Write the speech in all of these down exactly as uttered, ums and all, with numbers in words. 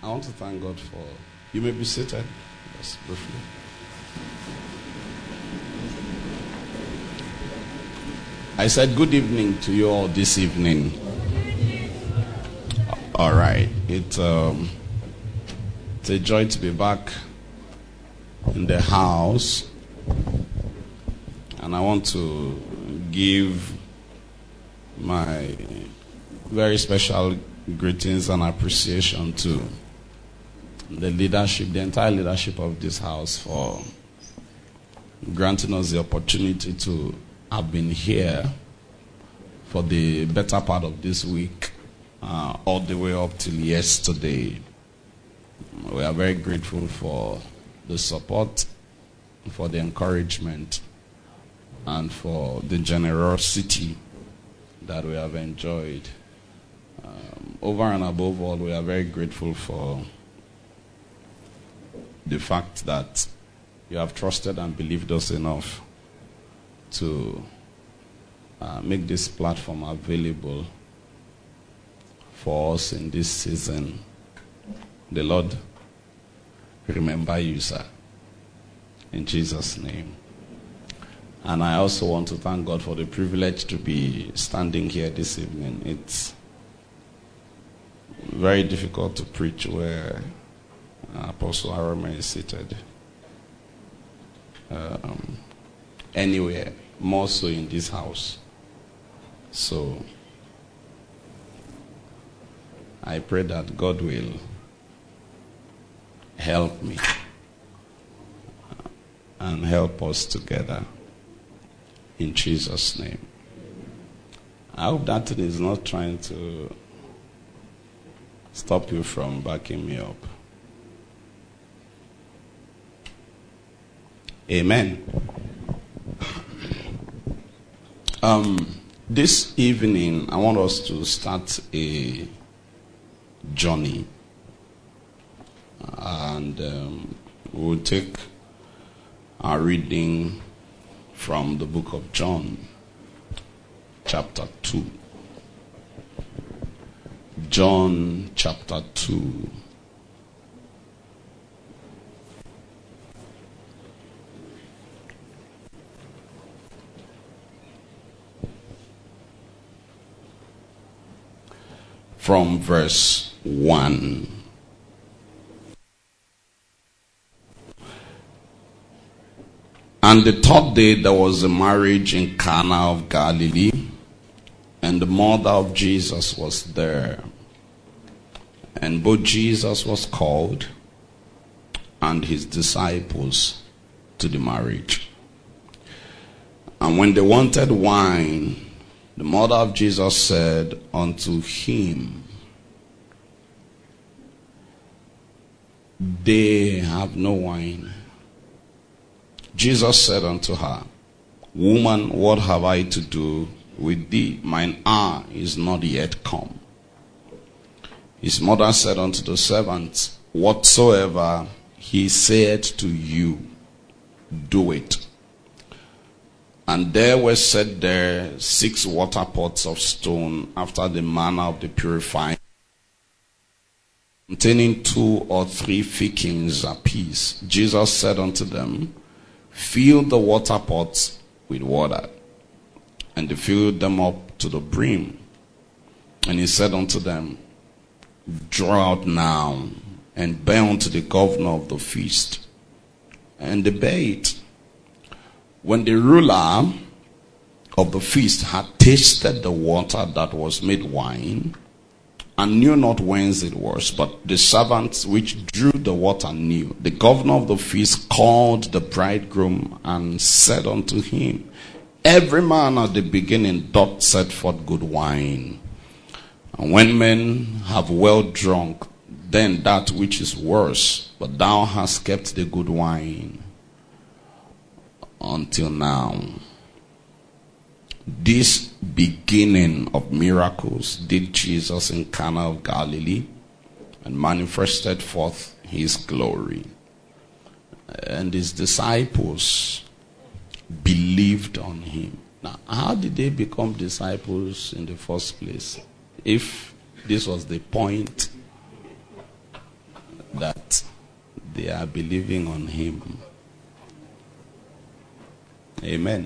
I want to thank God for... You may be seated. Just briefly. I said good evening to you all this evening. All right. It, um, it's a joy to be back in the house. And I want to give my very special greetings and appreciation to the leadership, the entire leadership of this house, for granting us the opportunity to have been here for the better part of this week, uh, all the way up till yesterday. We are very grateful for the support, for the encouragement, and for the generosity that we have enjoyed. Um, over and above all, we are very grateful for the fact that you have trusted and believed us enough to uh, make this platform available for us in this season. The Lord remember you, sir, in Jesus' name. And I also want to thank God for the privilege to be standing here this evening. It's very difficult to preach where Apostle Arome is seated. Um, anywhere, more so in this house. So, I pray that God will help me and help us together in Jesus' name. I hope that it is not trying to stop you from backing me up. Amen. Um, this evening, I want us to start a journey. And um, we'll take our reading from the book of John, chapter two. John, chapter two. From verse one. And the third day there was a marriage in Cana of Galilee, and the mother of Jesus was there. And both Jesus was called and his disciples to the marriage. And when they wanted wine, the mother of Jesus said unto him, They have no wine. Jesus said unto her, Woman, what have I to do with thee? Mine hour is not yet come. His mother said unto the servants, Whatsoever he said to you, do it. And there were set there six water pots of stone after the manner of the purifying, containing two or three fickings apiece. Jesus said unto them, Fill the water pots with water. And they filled them up to the brim. And he said unto them, Draw out now, and bear unto the governor of the feast. And they bare it. When the ruler of the feast had tasted the water that was made wine, and knew not whence it was, but the servants which drew the water knew, the governor of the feast called the bridegroom and said unto him, Every man at the beginning doth set forth good wine. And when men have well drunk, then that which is worse, but thou hast kept the good wine until now. This beginning of miracles did Jesus in Cana of Galilee, and manifested forth his glory. And his disciples believed on him. Now, how did they become disciples in the first place? If this was the point that they are believing on him. Amen.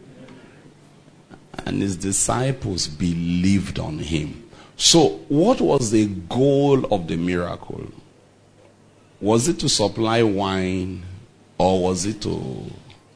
And his disciples believed on him. So, what was the goal of the miracle? Was it to supply wine, or was it to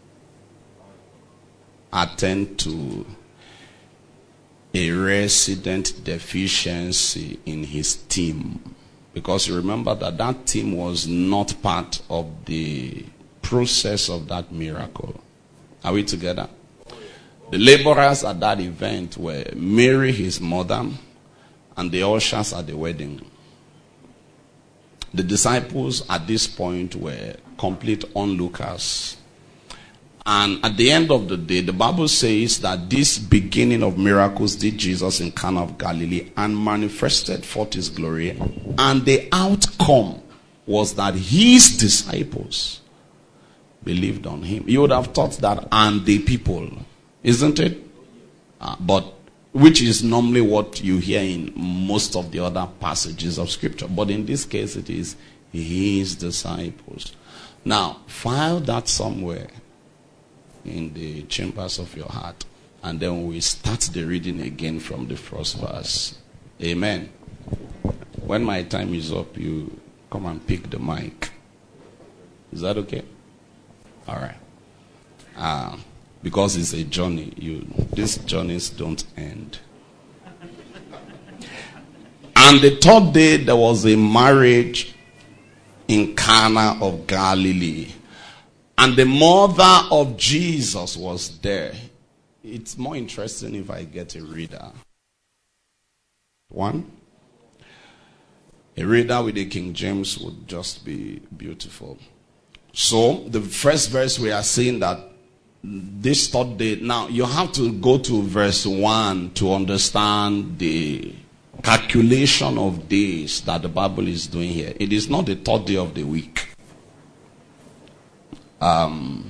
attend to a resident deficiency in his team? Because you remember that that team was not part of the process of that miracle. Are we together? The laborers at that event were Mary, his mother, and the ushers at the wedding. The disciples at this point were complete onlookers. And at the end of the day, the Bible says that this beginning of miracles did Jesus in Cana of Galilee and manifested forth his glory. And the outcome was that his disciples believed on him. You would have thought that, and the people, isn't it? Uh, but which is normally what you hear in most of the other passages of scripture. But in this case, it is his disciples. Now, file that somewhere in the chambers of your heart, and then we start the reading again from the first verse. Amen. When my time is up, you come and pick the mic. Is that okay? All right. Uh, because it's a journey. You, these journeys don't end. And the third day, there was a marriage in Cana of Galilee. And the mother of Jesus was there. It's more interesting if I get a reader. One. A reader with the King James would just be beautiful. So, the first verse we are seeing that this third day. Now, you have to go to verse one to understand the calculation of days that the Bible is doing here. It is not the third day of the week. Um,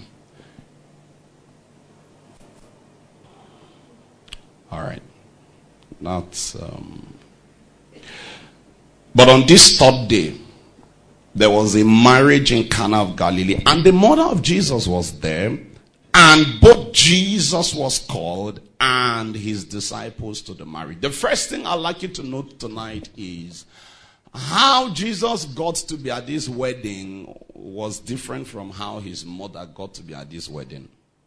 all right. That's, um, but on this third day, there was a marriage in Cana of Galilee, and the mother of Jesus was there, and both Jesus was called and his disciples to the marriage. The first thing I'd like you to note tonight is how Jesus got to be at this wedding was different from how his mother got to be at this wedding.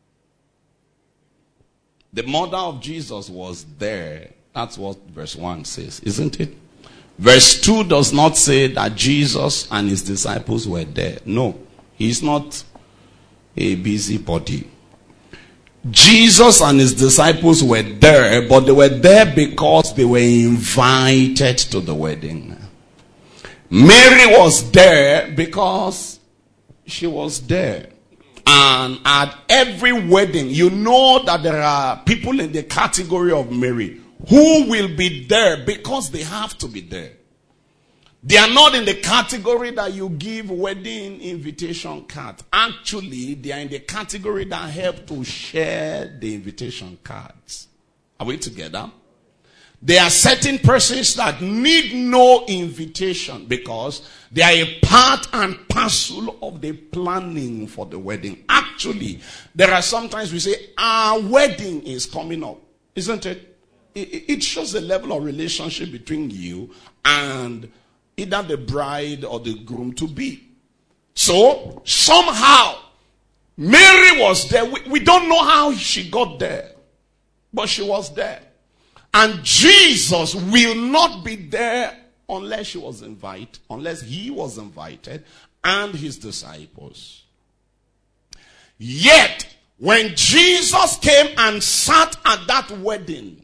The mother of Jesus was there. That's what verse one says, isn't it? Verse two does not say that Jesus and his disciples were there. No, he's not a busybody. Jesus and his disciples were there, but they were there because they were invited to the wedding. Mary was there because she was there. And at every wedding, you know that there are people in the category of Mary who will be there because they have to be there. They are not in the category that you give wedding invitation card. Actually, they are in the category that help to share the invitation cards. Are we together? There are certain persons that need no invitation because they are a part and parcel of the planning for the wedding. Actually, there are sometimes we say, our wedding is coming up. Isn't it? It shows the level of relationship between you and either the bride or the groom to be. So, somehow, Mary was there. We, we don't know how she got there, but she was there. And Jesus will not be there unless she was invited, unless he was invited and his disciples. Yet, when Jesus came and sat at that wedding,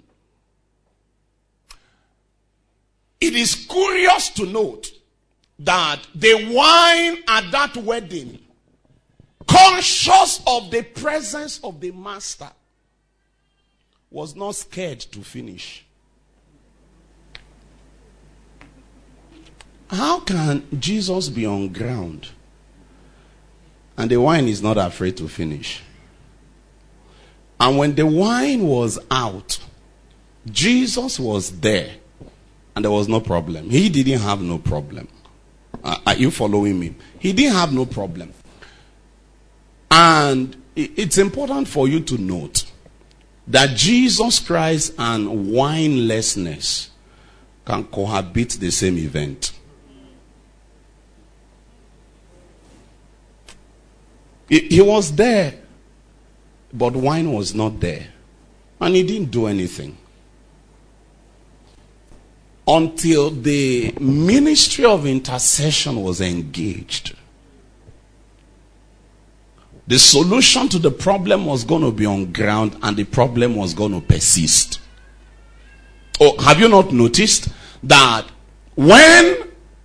it is curious to note that the wine at that wedding, conscious of the presence of the master, was not scared to finish. How can Jesus be on ground and the wine is not afraid to finish? And when the wine was out, Jesus was there and there was no problem. He didn't have no problem. Are you following me? He didn't have no problem. And it's important for you to note that Jesus Christ and winelessness can cohabit the same event. He, he was there, but wine was not there. And he didn't do anything. Until the ministry of intercession was engaged. The solution to the problem was going to be on ground, and the problem was going to persist. Oh, have you not noticed that when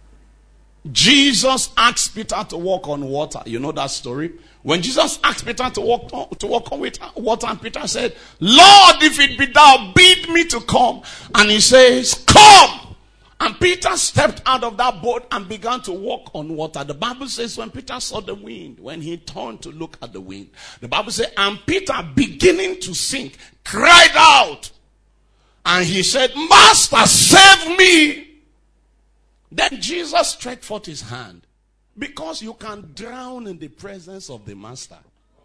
Jesus asked Peter to walk on water, you know that story? When Jesus asked Peter to walk on, to walk on water, and Peter said, Lord, if it be thou, bid me to come. And he says, come! And Peter stepped out of that boat and began to walk on water. The Bible says when Peter saw the wind, when he turned to look at the wind, the Bible says, and Peter, beginning to sink, cried out. And he said, Master, save me. Then Jesus stretched forth his hand. Because you can drown in the presence of the Master.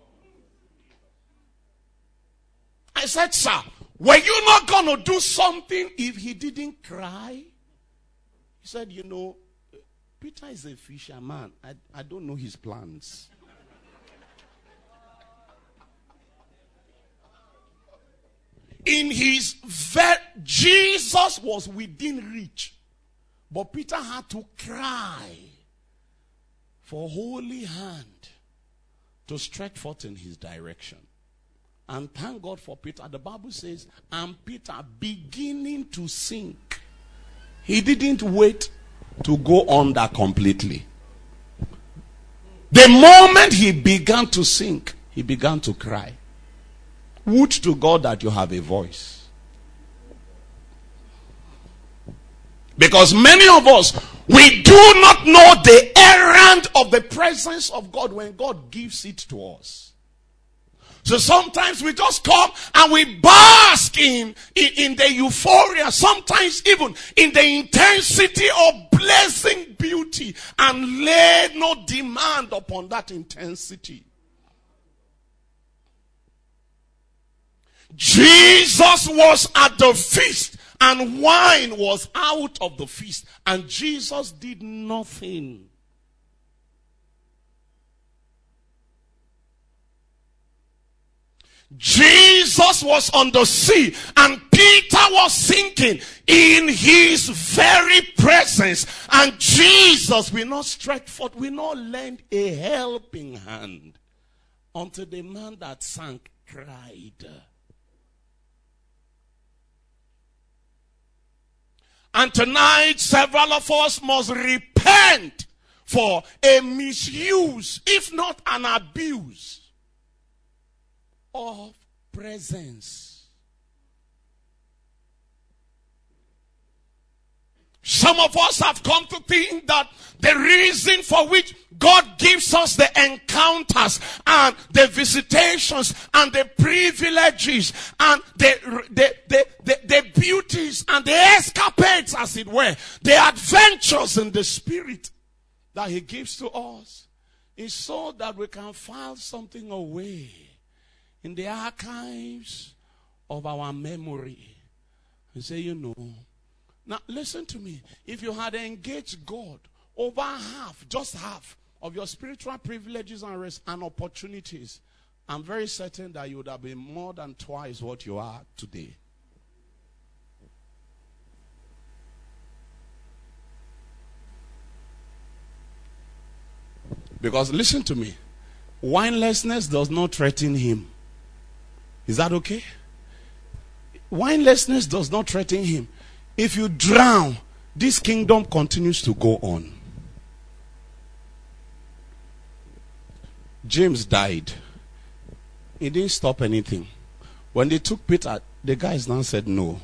I said, sir, were you not going to do something if he didn't cry? He said, you know, Peter is a fisherman. I, I don't know his plans. In his very, Jesus was within reach. But Peter had to cry for holy hand to stretch forth in his direction. And thank God for Peter. The Bible says, and Peter beginning to sink. He didn't wait to go under completely. The moment he began to sink, he began to cry. Would to God that you have a voice. Because many of us, we do not know the errand of the presence of God when God gives it to us. So sometimes we just come and we bask in, in, in the euphoria, sometimes even in the intensity of blessing beauty, and lay no demand upon that intensity. Jesus was at the feast and wine was out of the feast, and Jesus did nothing. Jesus was on the sea and Peter was sinking in his very presence, and Jesus will not stretch forth, will not lend a helping hand until the man that sank cried. And tonight several of us must repent for a misuse, if not an abuse, of presence. Some of us have come to think that the reason for which God gives us the encounters and the visitations and the privileges and the, the, the, the, the beauties and the escapades, as it were, the adventures in the spirit that he gives to us, is so that we can file something away in the archives of our memory and say, you know, now listen to me. If you had engaged God over half, just half of your spiritual privileges and rest and opportunities, I'm very certain that you would have been more than twice what you are today. Because listen to me, winelessness does not threaten him. Is that okay? Winelessness does not threaten him. If you drown, this kingdom continues to go on. James died. He didn't stop anything. When they took Peter, the guys now said, no.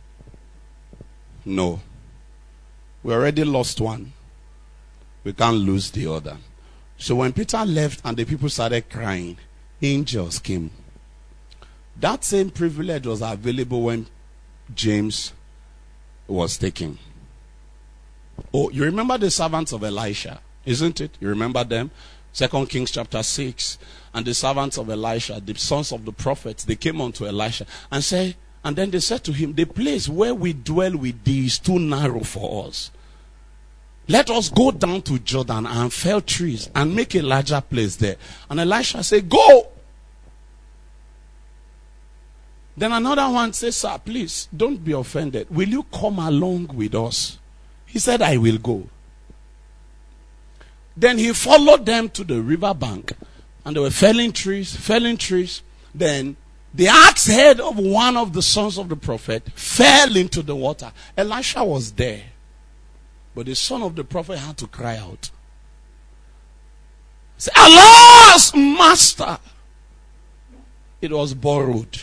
No. We already lost one. We can't lose the other. So when Peter left and the people started crying, angels came. That same privilege was available when James was taken. Oh, you remember the servants of Elisha, isn't it? You remember them? Second Kings chapter six. And the servants of Elisha, the sons of the prophets, they came unto Elisha and said, and then they said to him, the place where we dwell with thee is too narrow for us. Let us go down to Jordan and fell trees and make a larger place there. And Elisha said, go. Then another one says, sir, please, don't be offended. Will you come along with us? He said, I will go. Then he followed them to the river bank. And they were felling trees, felling trees. Then the axe head of one of the sons of the prophet fell into the water. Elisha was there. But the son of the prophet had to cry out. Say, alas, master! It was borrowed.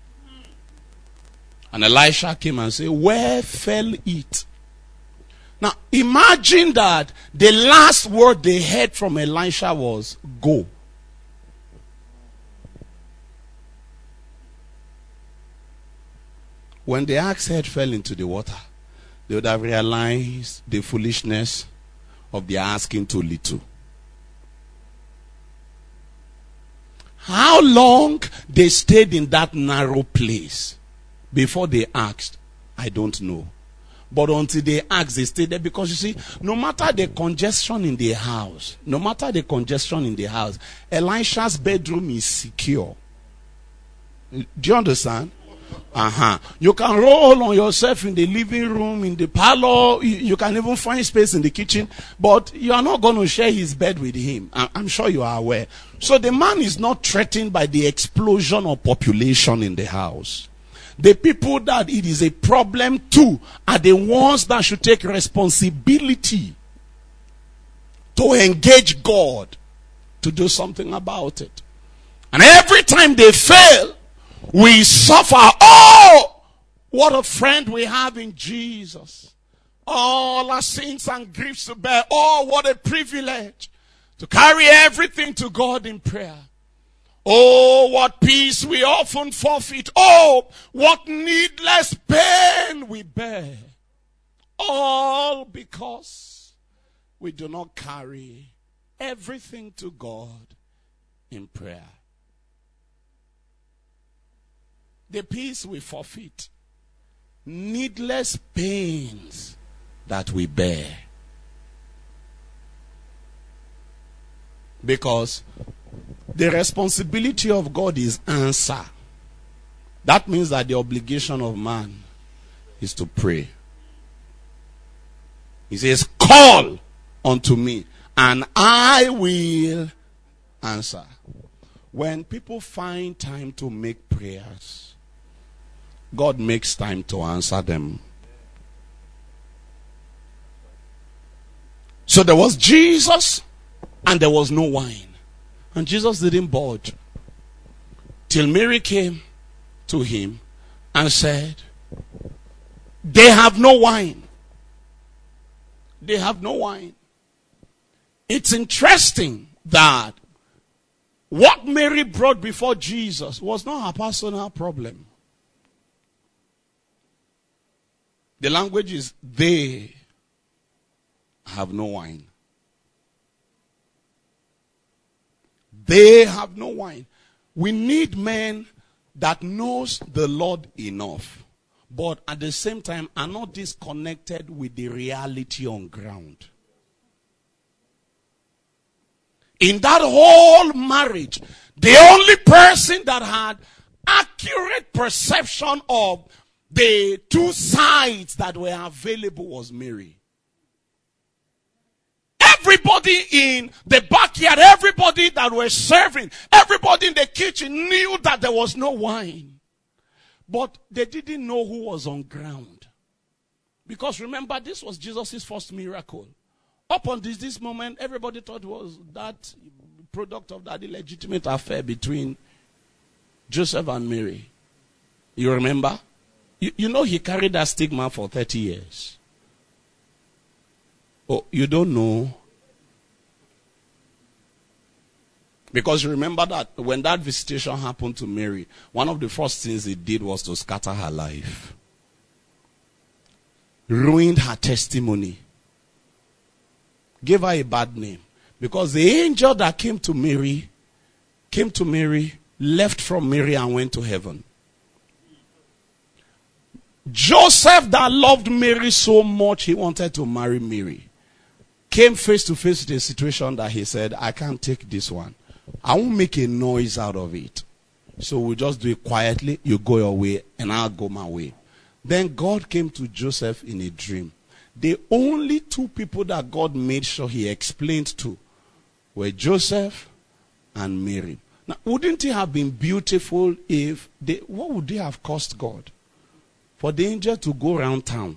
And Elisha came and said, where fell it? Now, imagine that the last word they heard from Elisha was, go. When the axe head fell into the water, they would have realized the foolishness of their asking too little. How long they stayed in that narrow place before they asked, I don't know. But until they asked, they stayed there. Because you see, no matter the congestion in the house, no matter the congestion in the house, Elisha's bedroom is secure. Do you understand? Uh-huh. You can roll on yourself in the living room, in the parlor. You, you can even find space in the kitchen. But you are not going to share his bed with him. I, I'm sure you are aware. So the man is not threatened by the explosion of population in the house. The people that it is a problem to are the ones that should take responsibility to engage God to do something about it. And every time they fail, we suffer. Oh, what a friend we have in Jesus. All our sins and griefs to bear. Oh, what a privilege to carry everything to God in prayer. Oh, what peace we often forfeit. Oh, what needless pain we bear. All because we do not carry everything to God in prayer. The peace we forfeit. Needless pains that we bear. Because the responsibility of God is answer. That means that the obligation of man is to pray. He says, call unto me and I will answer. When people find time to make prayers, God makes time to answer them. So there was Jesus and there was no wine. And Jesus didn't budge till Mary came to him and said, they have no wine. They have no wine. It's interesting that what Mary brought before Jesus was not her personal problem. The language is, they have no wine. They have no wine. We need men that knows the Lord enough, but at the same time are not disconnected with the reality on ground. In that whole marriage, the only person that had accurate perception of the two sides that were available was Mary. Everybody in the backyard, everybody that were serving, everybody in the kitchen knew that there was no wine. But they didn't know who was on ground. Because remember, this was Jesus' first miracle. Up until this moment, everybody thought it was that product of that illegitimate affair between Joseph and Mary. You remember? You, you know he carried that stigma for thirty years. Oh, you don't know? Because you remember that when that visitation happened to Mary, one of the first things he did was to scatter her life. Ruined her testimony. Gave her a bad name. Because the angel that came to Mary, came to Mary, left from Mary and went to heaven. Joseph, that loved Mary so much, he wanted to marry Mary, came face to face with a situation that he said, I can't take this one. I won't make a noise out of it. So we'll just do it quietly. You go your way and I'll go my way. Then God came to Joseph in a dream. The only two people that God made sure he explained to were Joseph and Mary. Now, wouldn't it have been beautiful if they, what would they have cost God? For the angel to go around town.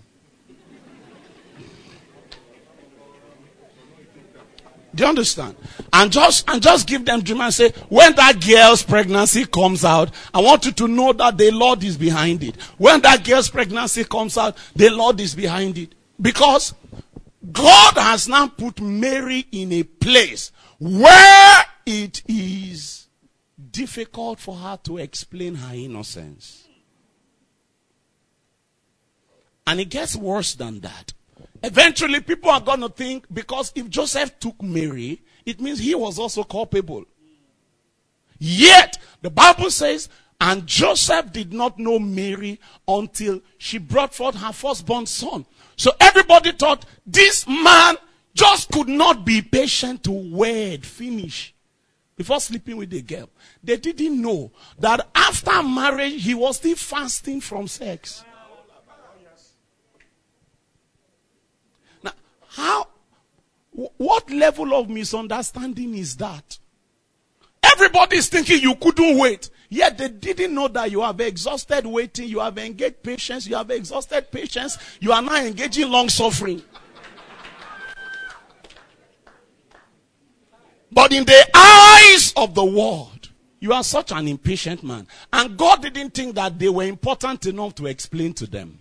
Do you understand? And just and just give them dream and say, when that girl's pregnancy comes out, I want you to know that the Lord is behind it. When that girl's pregnancy comes out, the Lord is behind it. Because God has now put Mary in a place where it is difficult for her to explain her innocence. And it gets worse than that. Eventually, people are going to think, because if Joseph took Mary, it means he was also culpable. Yet, the Bible says, and Joseph did not know Mary until she brought forth her firstborn son. So everybody thought this man just could not be patient to wed, finish, before sleeping with the girl. They didn't know that after marriage, he was still fasting from sex. How, what level of misunderstanding is that? Everybody is thinking you couldn't wait. Yet they didn't know that you have exhausted waiting, you have engaged patience, you have exhausted patience, you are now engaging long suffering. But in the eyes of the world, you are such an impatient man. And God didn't think that they were important enough to explain to them.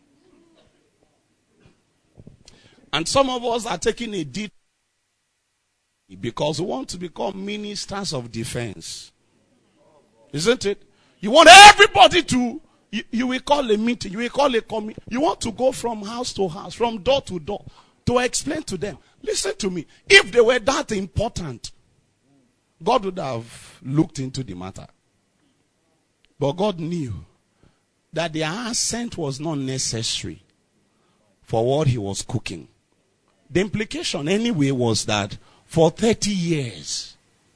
And some of us are taking a deep because we want to become ministers of defense. Isn't it? You want everybody to, you, you will call a meeting, you will call a committee. You want to go from house to house, from door to door, to explain to them. Listen to me. If they were that important, God would have looked into the matter. But God knew that their assent was not necessary for what he was cooking. The implication anyway was that for thirty years,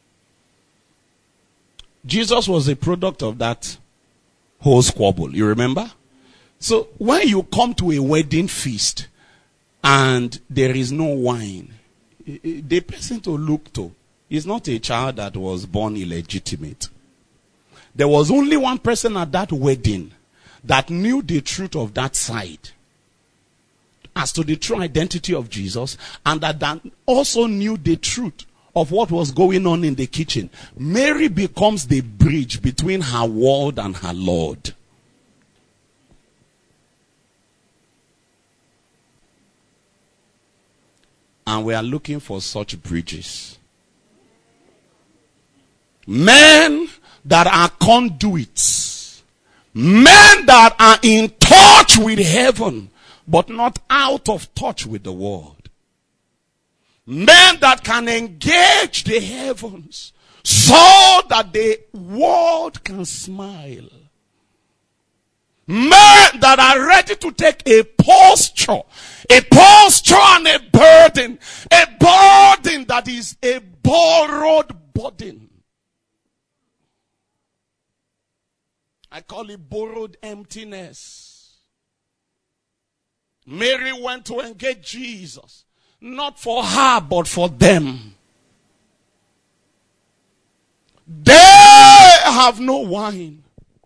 Jesus was a product of that whole squabble. You remember? So when you come to a wedding feast and there is no wine, the person to look to is not a child that was born illegitimate. There was only one person at that wedding that knew the truth of that side as to the true identity of Jesus, and that Dan also knew the truth of what was going on in the kitchen. Mary becomes the bridge between her world and her Lord. And we are looking for such bridges. Men that are conduits. Men that are in touch with heaven, but not out of touch with the world. Men that can engage the heavens so that the world can smile. Men that are ready to take a posture, a posture and a burden, a burden that is a borrowed burden. I call it borrowed emptiness. Mary went to engage Jesus, not for her, but for them. They have no wine.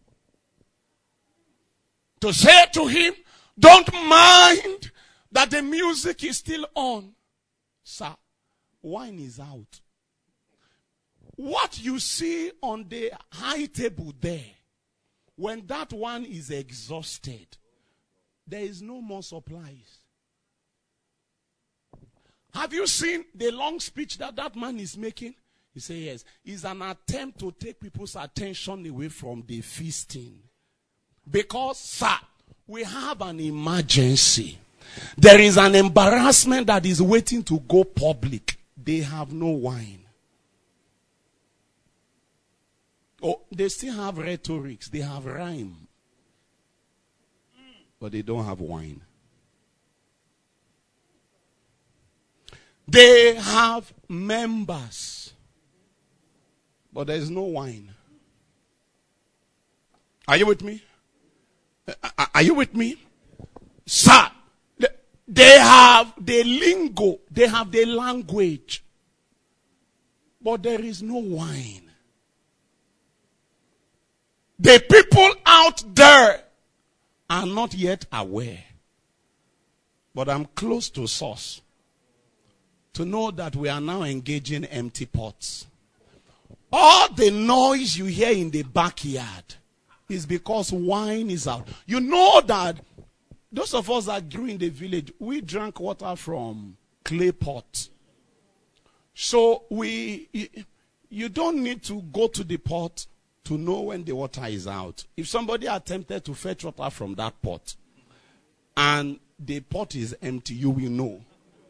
To say to him, don't mind that the music is still on. Sir, wine is out. What you see on the high table there, when that one is exhausted, there is no more supplies. Have you seen the long speech that that man is making? He says yes. It's an attempt to take people's attention away from the feasting. Because, sir, we have an emergency. There is an embarrassment that is waiting to go public. They have no wine. Oh, they still have rhetorics. They have rhyme. But they don't have wine. They have members. But there is no wine. Are you with me? Are you with me? Sir, they have the lingo. They have the language. But there is no wine. The people out there are not yet aware. But I'm close to source to know that we are now engaging empty pots. All the noise you hear in the backyard is because wine is out. You know that those of us that grew in the village, we drank water from clay pots. So we, you don't need to go to the pot to know when the water is out. If somebody attempted to fetch water from that pot and the pot is empty, you will know.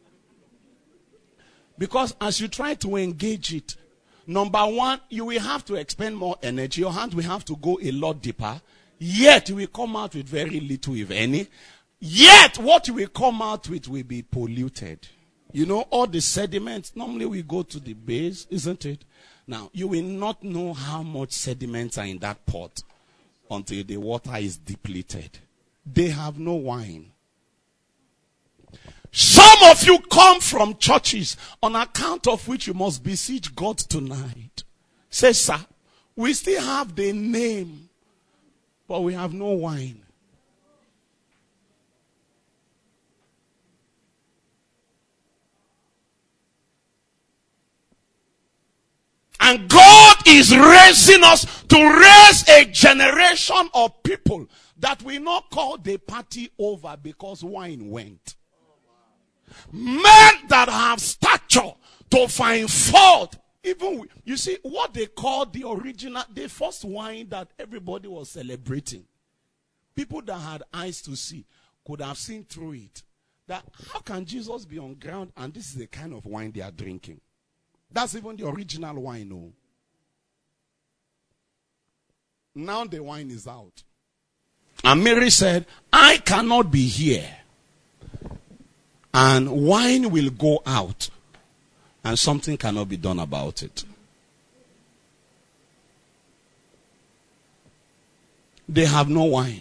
Because as you try to engage it, number one, you will have to expend more energy. Your hand will have to go a lot deeper. Yet you will come out with very little, if any. Yet what you will come out with will be polluted. You know, all the sediments, normally we go to the base, isn't it? Now, you will not know how much sediments are in that pot until the water is depleted. They have no wine. Some of you come from churches on account of which you must beseech God tonight. Say, sir, we still have the name, but we have no wine. And God is raising us to raise a generation of people that we not call the party over because wine went. Men that have stature to find fault. Even, you see, what they call the original, the first wine that everybody was celebrating. People that had eyes to see could have seen through it. That how can Jesus be on ground and this is the kind of wine they are drinking? That's even the original wine, no. Now the wine is out. And Mary said, I cannot be here. And wine will go out. And something cannot be done about it. They have no wine.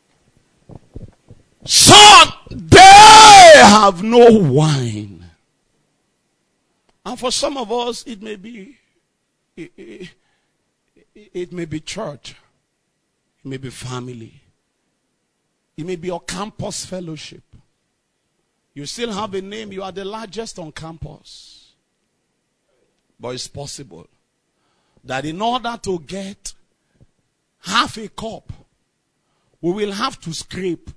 Son, they have no wine. And for some of us, it may be, it, it, it may be church. It may be family. It may be your campus fellowship. You still have a name. You are the largest on campus. But it's possible that in order to get half a cup, we will have to scrape.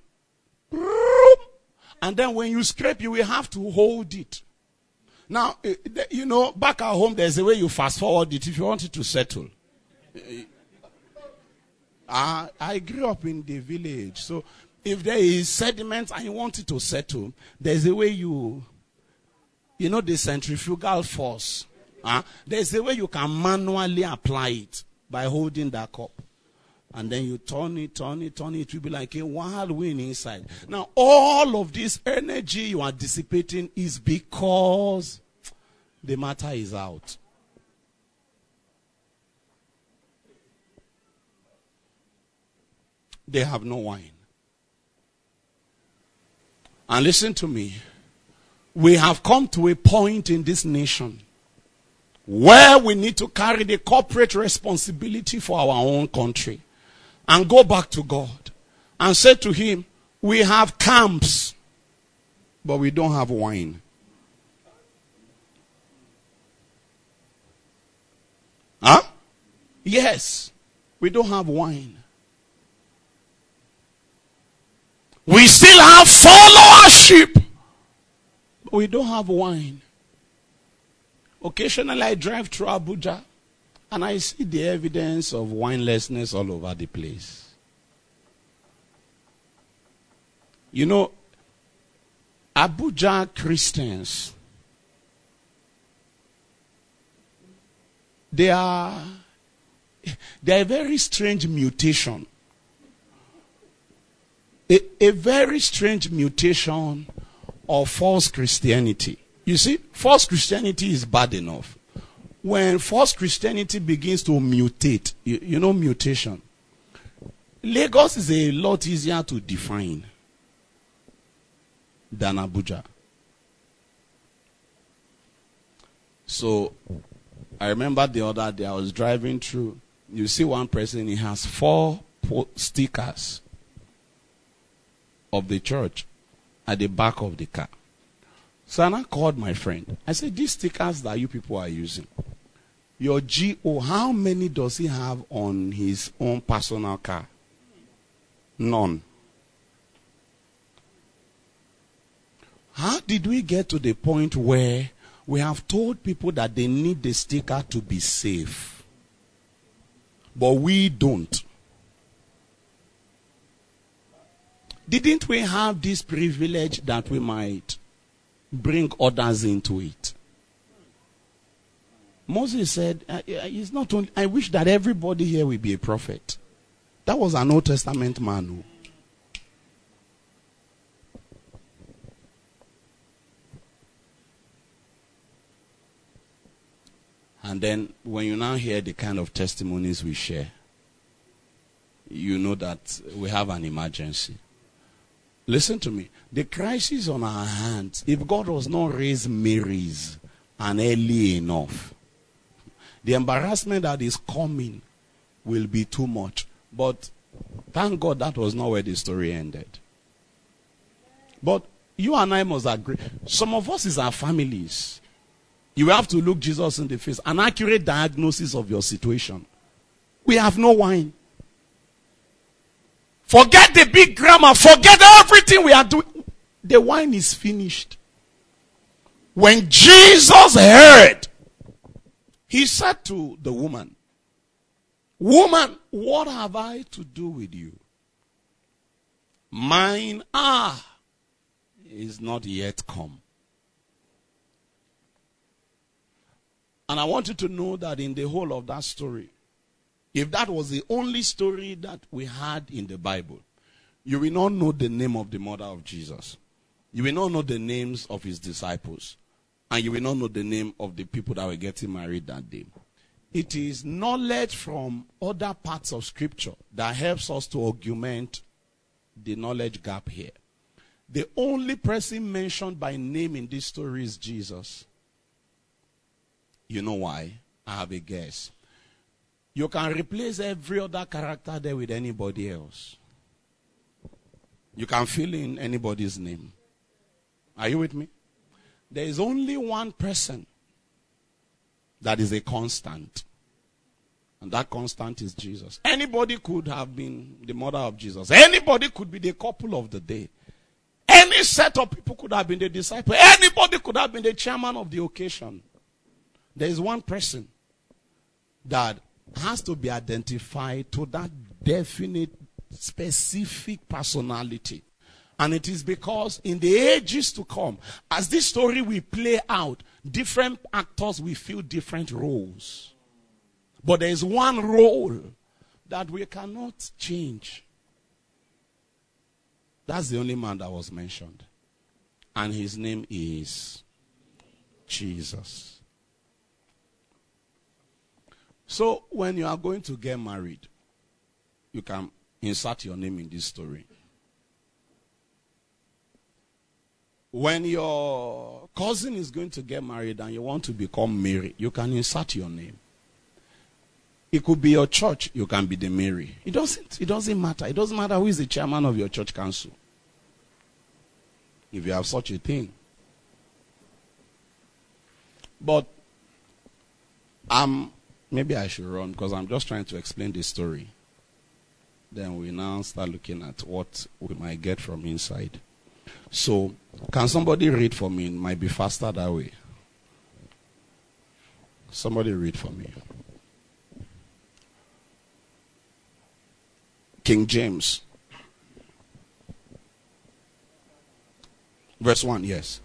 And then when you scrape, you will have to hold it. Now, you know, back at home, there's a way you fast forward it if you want it to settle. I, I grew up in the village. So if there is sediment and you want it to settle, there's a way you, you know, the centrifugal force. Huh? There's a way you can manually apply it by holding that cup. And then you turn it, turn it, turn it. It will be like a wild wind inside. Now, all of this energy you are dissipating is because the matter is out. They have no wine. And listen to me. We have come to a point in this nation where we need to carry the corporate responsibility for our own country. And go back to God and say to him, we have camps, but we don't have wine. Huh? Yes, we don't have wine. We still have followership, but we don't have wine. Occasionally I drive through Abuja and I see the evidence of winelessness all over the place. You know, Abuja Christians, they are, they are a very strange mutation. A, a very strange mutation of false Christianity. You see, false Christianity is bad enough. When false Christianity begins to mutate, you, you know mutation. Lagos is a lot easier to define than Abuja. So, I remember the other day I was driving through. You see one person, he has four stickers of the church at the back of the car. So I called my friend. I said, these stickers that you people are using, your G O, how many does he have on his own personal car? None. How did we get to the point where we have told people that they need the sticker to be safe, but we don't? Didn't we have this privilege that we might bring others into it? Moses said, "It's not only, I wish that everybody here will be a prophet." That was an Old Testament man. Who, and then when you now hear the kind of testimonies we share, you know that we have an emergency. Listen to me. The crisis on our hands, if God was not raised Marys and early enough, the embarrassment that is coming will be too much. But thank God that was not where the story ended. But you and I must agree. Some of us is our families. You have to look Jesus in the face. An accurate diagnosis of your situation. We have no wine. Forget the big grammar. Forget everything we are doing. The wine is finished. When Jesus heard, he said to the woman, "Woman, what have I to do with you? Mine hour is not yet come." And I want you to know that in the whole of that story, if that was the only story that we had in the Bible, you will not know the name of the mother of Jesus. You will not know the names of his disciples. And you will not know the name of the people that were getting married that day. It is knowledge from other parts of Scripture that helps us to augment the knowledge gap here. The only person mentioned by name in this story is Jesus. You know why? I have a guess. You can replace every other character there with anybody else. You can fill in anybody's name. Are you with me? There is only one person that is a constant. And that constant is Jesus. Anybody could have been the mother of Jesus. Anybody could be the couple of the day. Any set of people could have been the disciple. Anybody could have been the chairman of the occasion. There is one person that has to be identified to that definite, specific personality. And it is because in the ages to come, as this story will play out, different actors will fill different roles. But there is one role that we cannot change. That's the only man that was mentioned. And his name is Jesus. So when you are going to get married, you can insert your name in this story. When your cousin is going to get married and you want to become Mary, you can insert your name. It could be your church, you can be the Mary. It doesn't, it doesn't matter. It doesn't matter who is the chairman of your church council. If you have such a thing. But um, maybe I should run because I'm just trying to explain the story. Then we now start looking at what we might get from inside. So, can somebody read for me? It might be faster that way. Somebody read for me. King James. Verse one, yes.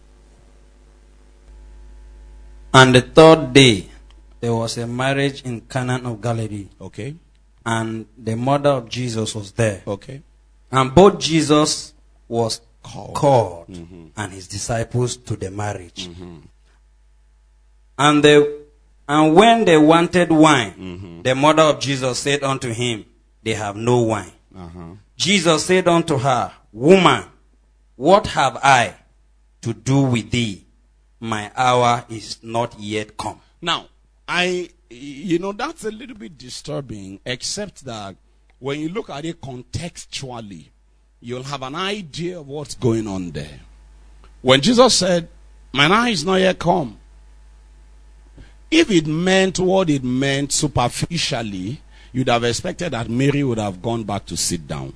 And the third day, there was a marriage in Cana of Galilee. Okay. And the mother of Jesus was there. Okay. And both Jesus was Called, called mm-hmm. and his disciples to the marriage. Mm-hmm. And they, and when they wanted wine, Mm-hmm. the mother of Jesus said unto him, they have no wine. Uh-huh. Jesus said unto her, Woman, what have I to do with thee? My hour is not yet come. Now, I, you know, that's a little bit disturbing, except that when you look at it contextually, you'll have an idea of what's going on there. When Jesus said, mine hour is not yet come, if it meant what it meant superficially, you'd have expected that Mary would have gone back to sit down.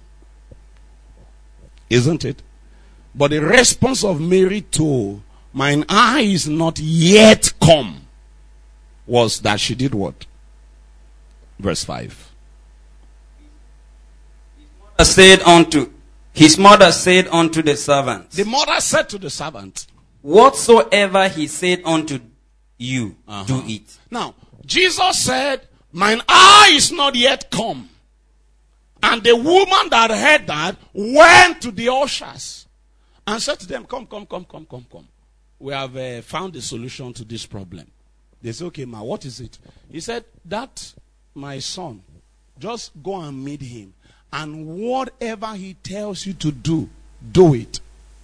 Isn't it? But the response of Mary to mine hour is not yet come was that she did what? Verse five. Said unto his mother said unto the servant. The mother said to the servant, whatsoever he said unto you, uh-huh. do it. Now, Jesus said, mine hour is not yet come. And the woman that heard that went to the ushers and said to them, come, come, come, come, come, come. We have uh, found a solution to this problem. They said, okay, ma, what is it? He said, that my son, just go and meet him. And whatever he tells you to do, do it.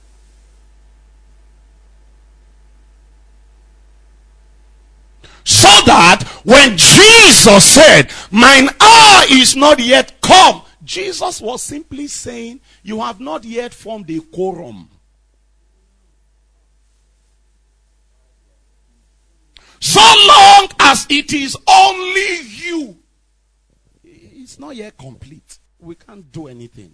So that when Jesus said, mine hour is not yet come, Jesus was simply saying, you have not yet formed a quorum. So long as it is only you, it's not yet complete. We can't do anything.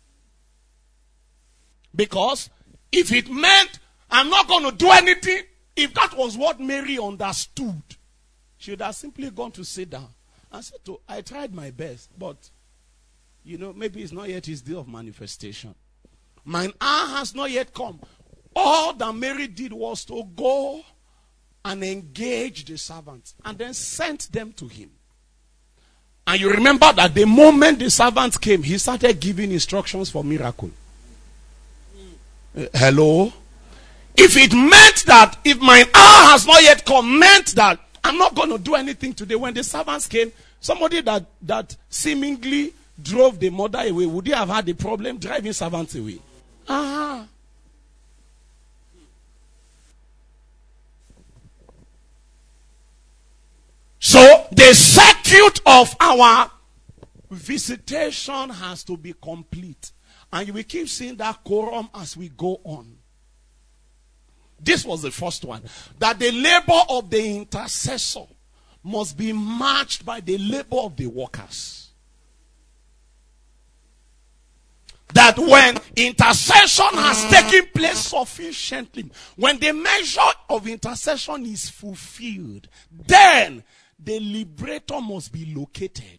Because if it meant I'm not going to do anything, if that was what Mary understood, she would have simply gone to sit down and said, to, I tried my best, but you know, maybe it's not yet his day of manifestation. Mine hour has not yet come. All that Mary did was to go and engage the servants and then sent them to him. And you remember that the moment the servants came, he started giving instructions for miracle. Uh, hello? If it meant that, if my hour has not yet come, meant that I'm not going to do anything today. When the servants came, somebody that, that seemingly drove the mother away, would you have had a problem driving servants away? Ah. So the circuit of our visitation has to be complete. And we keep seeing that quorum as we go on. This was the first one. That the labor of the intercessor must be matched by the labor of the workers. That when intercession has taken place sufficiently, when the measure of intercession is fulfilled, then the liberator must be located.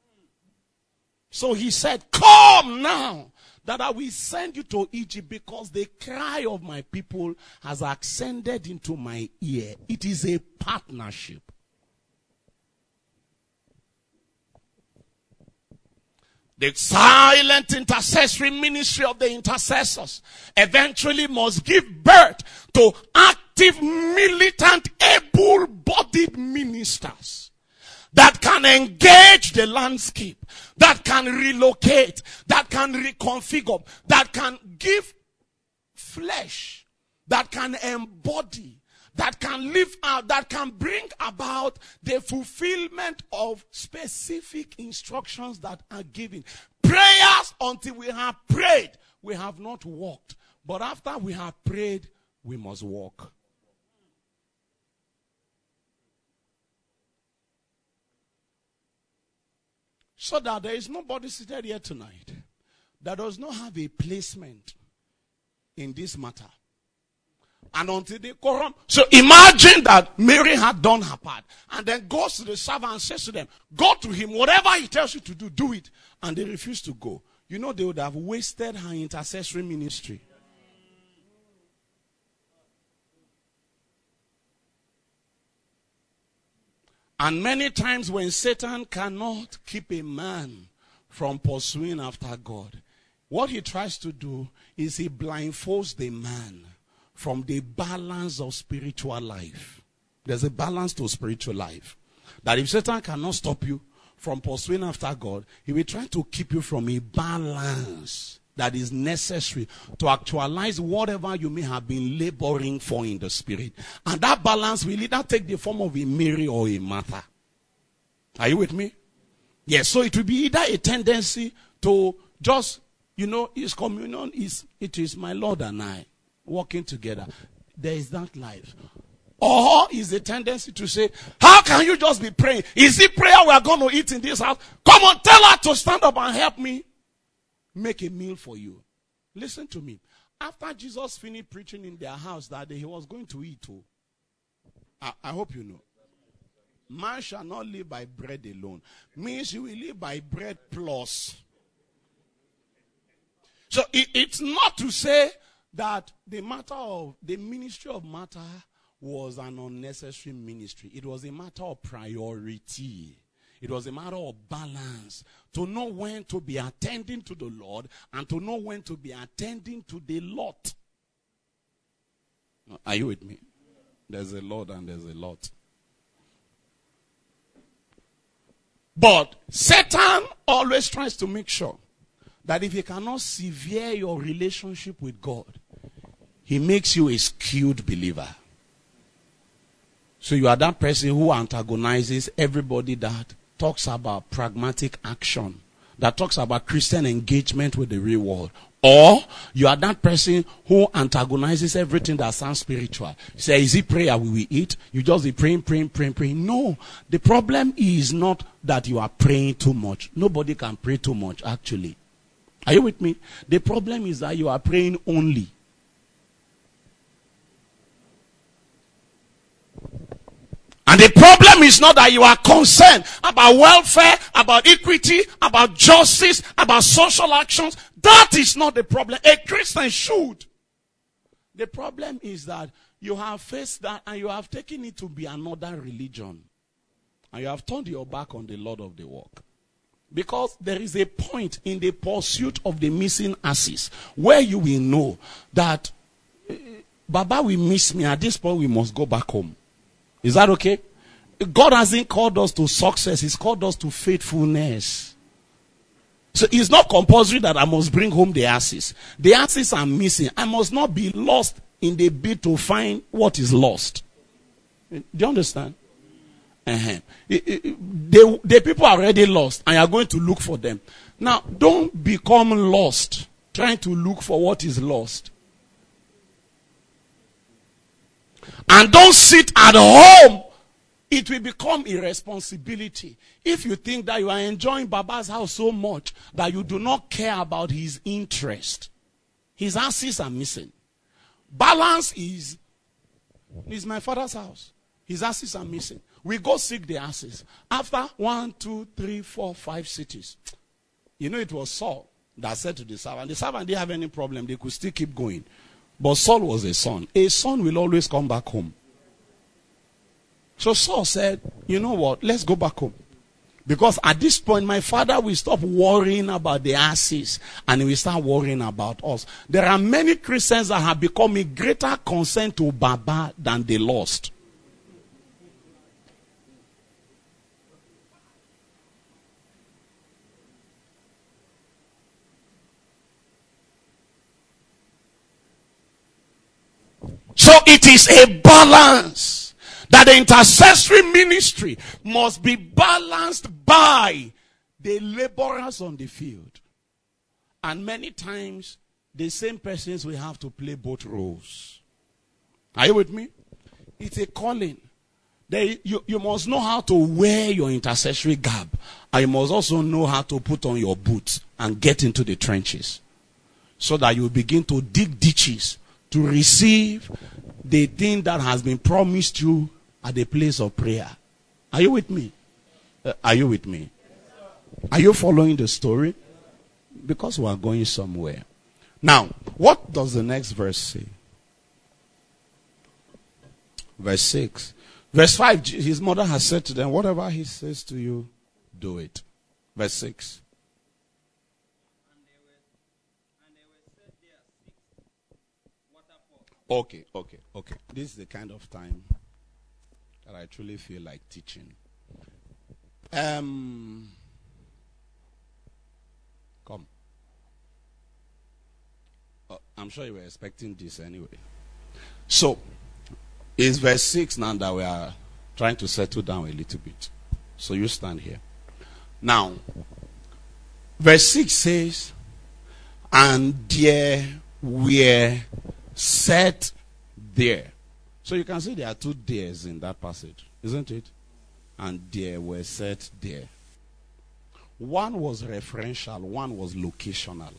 So he said, come now, that I will send you to Egypt, because the cry of my people has ascended into my ear. It is a partnership. The silent intercessory ministry of the intercessors eventually must give birth to active, militant, able-bodied ministers that can engage the landscape, that can relocate, that can reconfigure, that can give flesh, that can embody, that can live out, that can bring about the fulfillment of specific instructions that are given. Prayers until we have prayed, we have not walked. But after we have prayed, we must walk. So that there is nobody seated here tonight that does not have a placement in this matter. And until they quorum. So imagine that Mary had done her part. And then goes to the servant and says to them, go to him. Whatever he tells you to do, do it. And they refuse to go. You know, they would have wasted her intercessory ministry. And many times when Satan cannot keep a man from pursuing after God, what he tries to do is he blindfolds the man from the balance of spiritual life. There's a balance to spiritual life. That if Satan cannot stop you from pursuing after God, he will try to keep you from a balance that is necessary to actualize whatever you may have been laboring for in the spirit. And that balance will either take the form of a Mary or a Martha. Are you with me? Yes, so it will be either a tendency to just, you know, his communion is, it is my Lord and I walking together. There is that life. Or is a tendency to say, how can you just be praying? Is it prayer we are going to eat in this house? Come on, tell her to stand up and help me make a meal for you. Listen to me. After Jesus finished preaching in their house that day, he was going to eat too. I, I hope you know. Man shall not live by bread alone. Means you will live by bread plus. So it, it's not to say that the matter of the ministry of Martha was an unnecessary ministry. It was a matter of priority. It was a matter of balance. To know when to be attending to the Lord and to know when to be attending to the lot. Are you with me? There's a Lord and there's a lot. But Satan always tries to make sure that if he cannot sever your relationship with God, he makes you a skewed believer. So you are that person who antagonizes everybody that talks about pragmatic action, that talks about Christian engagement with the real world. Or you are that person who antagonizes everything that sounds spiritual. You say, is it prayer we will eat? You just be praying, praying, praying, praying. No, the problem is not that you are praying too much. Nobody can pray too much, actually. Are you with me? The problem is that you are praying only. And the problem is not that you are concerned about welfare, about equity, about justice, about social actions. That is not the problem. A Christian should. The problem is that you have faced that and you have taken it to be another religion. And you have turned your back on the Lord of the work. Because there is a point in the pursuit of the missing asses where you will know that Baba will miss me. At this point we must go back home. Is that okay? God hasn't called us to success. He's called us to faithfulness. So it's not compulsory that I must bring home the asses. The asses are missing. I must not be lost in the bid to find what is lost. Do you understand? Uh-huh. The, the people are already lost and you are going to look for them. Now, don't become lost trying to look for what is lost. And don't sit at home. It will become irresponsibility if you think that you are enjoying Baba's house so much that you do not care about his interest. His asses are missing. Balance is, is my father's house. His asses are missing. We go seek the asses. After one, two, three, four, five cities. You know, it was Saul that said to the servant. The servant didn't have any problem. They could still keep going. But Saul was a son. A son will always come back home. So Saul said, you know what, let's go back home. Because at this point, my father will stop worrying about the asses and he will start worrying about us. There are many Christians that have become a greater concern to Baba than the lost. So it is a balance. That the intercessory ministry must be balanced by the laborers on the field. And many times, the same persons will have to play both roles. Are you with me? It's a calling. They, you, you must know how to wear your intercessory garb. And you must also know how to put on your boots and get into the trenches. So that you begin to dig ditches to receive the thing that has been promised you at the place of prayer. Are you with me? Uh, are you with me? Are you following the story? Because we are going somewhere. Now, what does the next verse say? Verse six. Verse five, his mother has said to them, whatever he says to you, do it. Verse six. Okay, okay, okay. This is the kind of time that I truly feel like teaching. Um, come. Uh, I'm sure you were expecting this anyway. So, it's verse six now that we are trying to settle down a little bit. So you stand here. Now, verse six says, and there were set there. So you can see there are two there's in that passage, isn't it? And there were set there. One was referential, one was locational.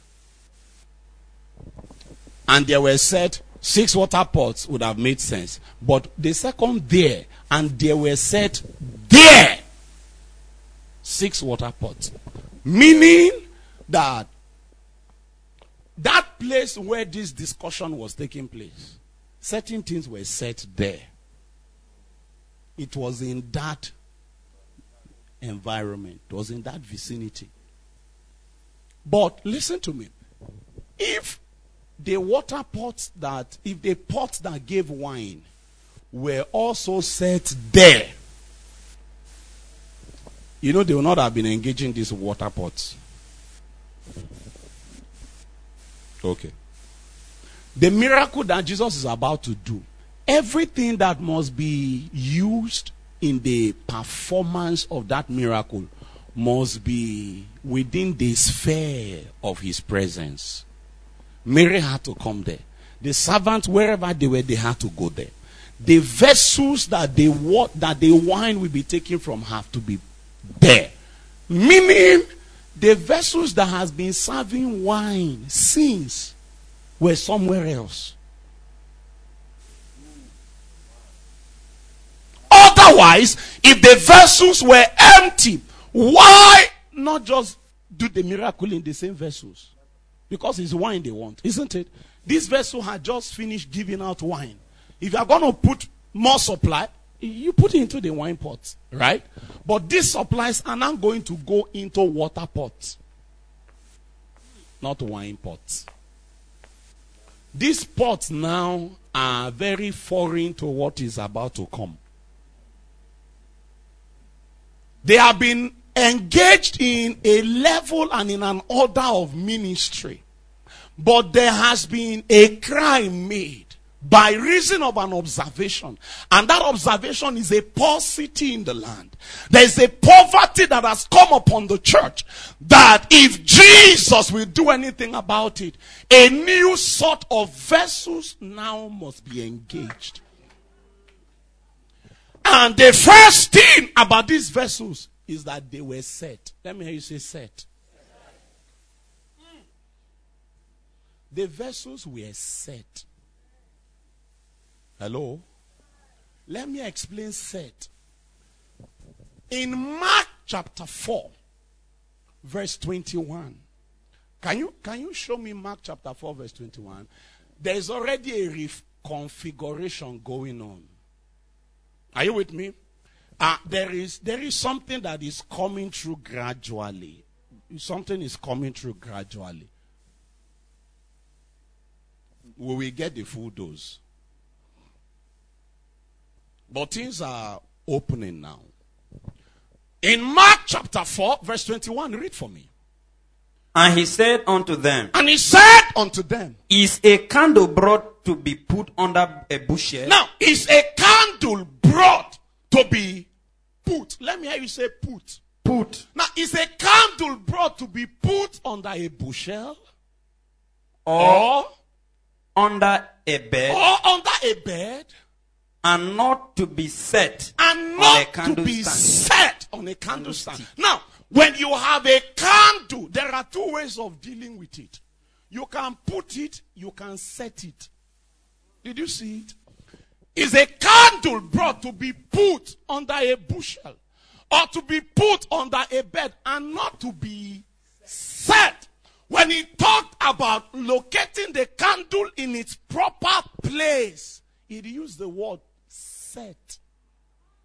And there were set six water pots would have made sense. But the second there, and there were set there six water pots. Meaning that that place where this discussion was taking place, certain things were set there. It was in that environment. It was in that vicinity. But listen to me. If the water pots that, if the pots that gave wine were also set there, you know, they would not have been engaging these water pots. Okay. The miracle that Jesus is about to do, everything that must be used in the performance of that miracle must be within the sphere of his presence. Mary had to come there. The servants, wherever they were, they had to go there. The vessels that they wa- that the wine will be taken from have to be there. Meaning, the vessels that has been serving wine since were somewhere else. Otherwise, if the vessels were empty, why not just do the miracle in the same vessels? Because it's wine they want, isn't it? This vessel had just finished giving out wine. If you are going to put more supply, you put it into the wine pots, right? But these supplies are now going to go into water pots, not wine pots. These pots now are very foreign to what is about to come. They have been engaged in a level and in an order of ministry. But there has been a cry made by reason of an observation. And that observation is a paucity in the land. There is a poverty that has come upon the church, that if Jesus will do anything about it, a new sort of vessels now must be engaged. And the first thing about these vessels is that they were set. Let me hear you say set. The vessels were set. Hello? Let me explain set. In Mark chapter four, verse twenty-one. Can you, can you show me Mark chapter four, verse twenty-one? There is already a reconfiguration going on. Are you with me? Uh, there is there is something that is coming through gradually. Something is coming through gradually. We will get the full dose. But things are opening now. In Mark chapter four, verse twenty-one, read for me. And he said unto them, And he said unto them, Is a candle brought to be put under a bushel? Now, is a candle brought to be put? Let me hear you say put. Put. Now, is a candle brought to be put under a bushel? Or, Or, under a bed? or under a bed? And not to be set And on a not to candle be stand. set on a candle stand. Now, when you have a candle, there are two ways of dealing with it. You can put it, you can set it. Did you see it? Is a candle brought to be put under a bushel or to be put under a bed and not to be set? When he talked about locating the candle in its proper place, he used the word set.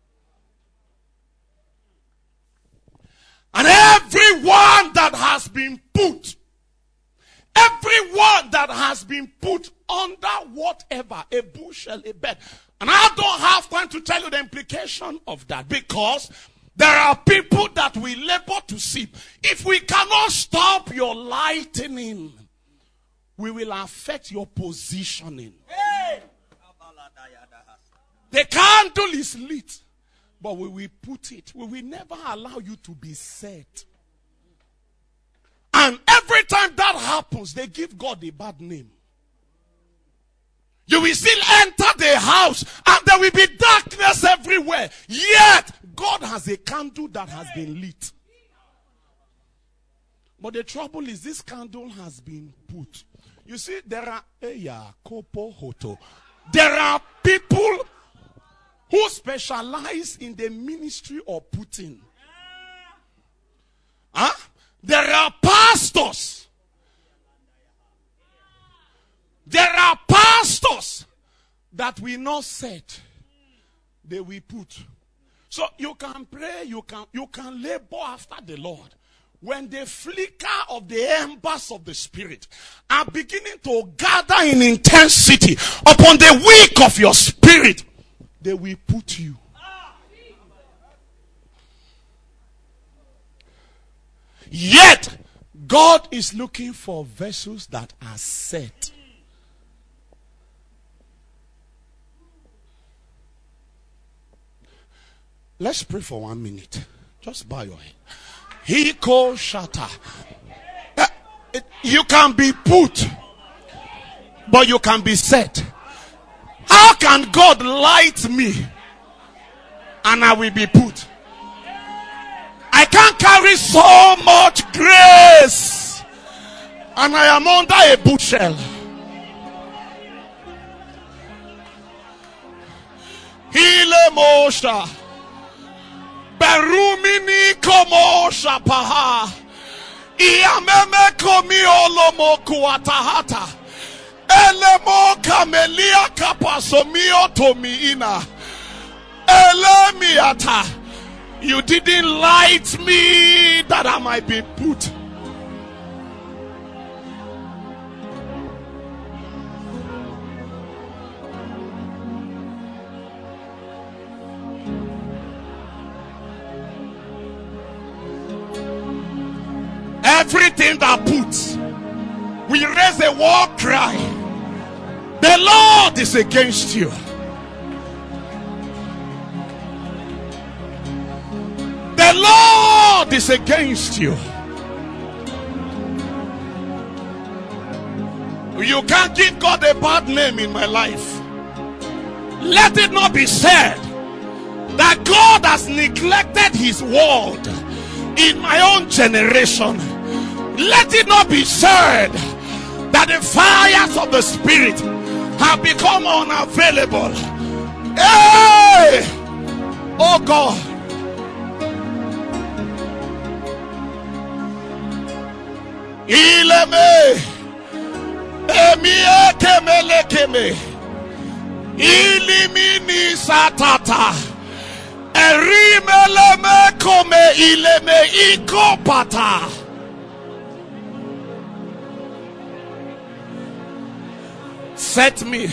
And everyone that has been put, everyone that has been put under whatever, a bushel, a bed. And I don't have time to tell you the implication of that, because there are people that we labor to see. If we cannot stop your lightning, we will affect your positioning. Hey. The candle is lit, but we will put it. We will never allow you to be set. And every time that happens, they give God a bad name. You will still enter the house and there will be darkness everywhere. Yet, God has a candle that has been lit. But the trouble is, this candle has been put. You see, there are there are people who specialize in the ministry of putting. Huh? There are pastors. There are pastors that will not set. They will put. So you can pray, you can, you can labor after the Lord. When the flicker of the embers of the Spirit are beginning to gather in intensity upon the wick of your spirit, they will put you. Yet, God is looking for vessels that are set. Let's pray for one minute. Just bow your head. He called shatter. Uh, you can be put, but you can be set. How can God light me and I will be put? I can't carry so much grace and I am under a bushel. Hile Mosha. Berumini komo shapaha. Iameme komi olomo kuatahata. Elemo kamelia kapasomio tomiina. Elemiata. You didn't light me that I might be put. Everything that puts, we raise a war cry. The Lord is against you. The Lord is against you. You can't give God a bad name in my life. Let it not be said that God has neglected his word in my own generation. Let it not be said that the fires of the Spirit have become unavailable. Hey! Oh God. Ileme Emie kemele keme Ilimini satata Erimeleme kome ileme ikopata. Set me.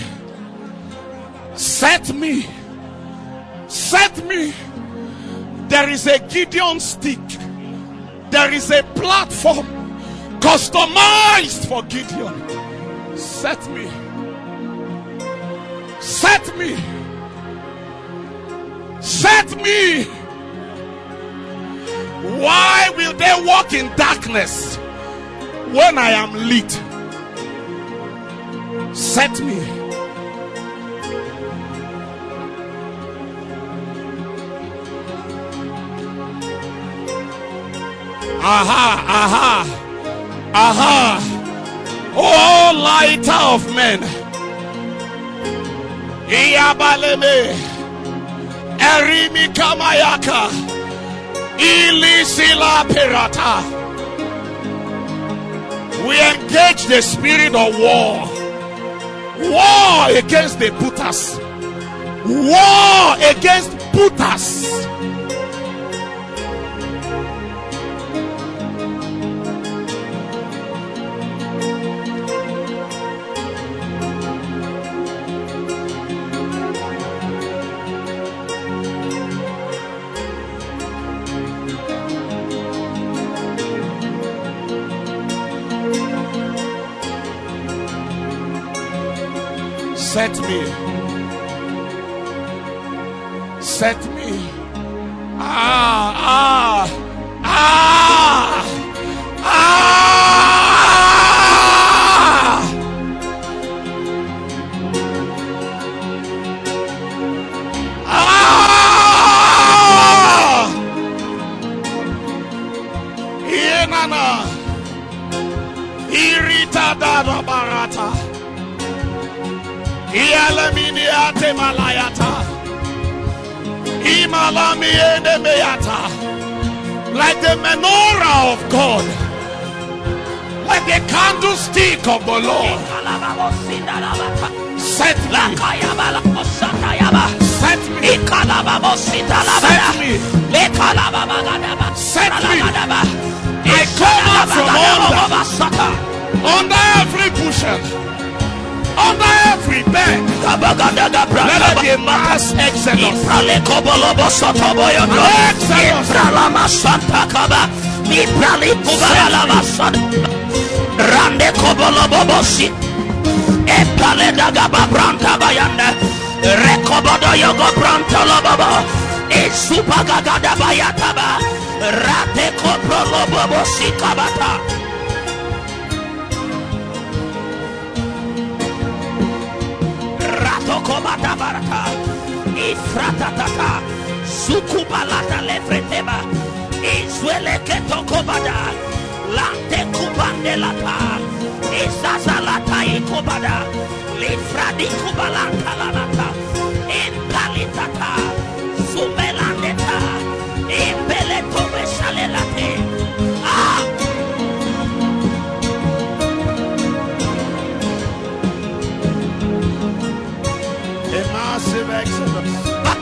Set me. Set me. There is a Gideon stick. There is a platform customized for Gideon. Set me. Set me. Set me. Why will they walk in darkness when I am lit? Set me. Aha, aha, aha. Oh, lighter of men. Iyabaleme. Erimi kamayaka. Ilisila pirata. We engage the spirit of war. War against the putters. War against putters. Set me. Set me. Ah, ah, ah, ah. Ah. Yenana. Irita da barata. Ialaminiate malayata. Imalamiene meyata. Like the menorah of God. Like the candlestick of the Lord. Set me. Set me. Set me. Set me. I come out from under. Under every bushel. Under every bed. Let it be a mass exodus. Rande kobolobobosi epale daga babranta bayanda rekobodo yogo branta lobaba esupaga da bayataba rate koprolobobosi kabata rato kobata barata ifrata tata sukubalata lefreteba izwele ketokobada lante kubande lata izazalata ikobada lifradi kubalanta lanata impalitata sumelandeta impeleto besalelate ah A massive exodus.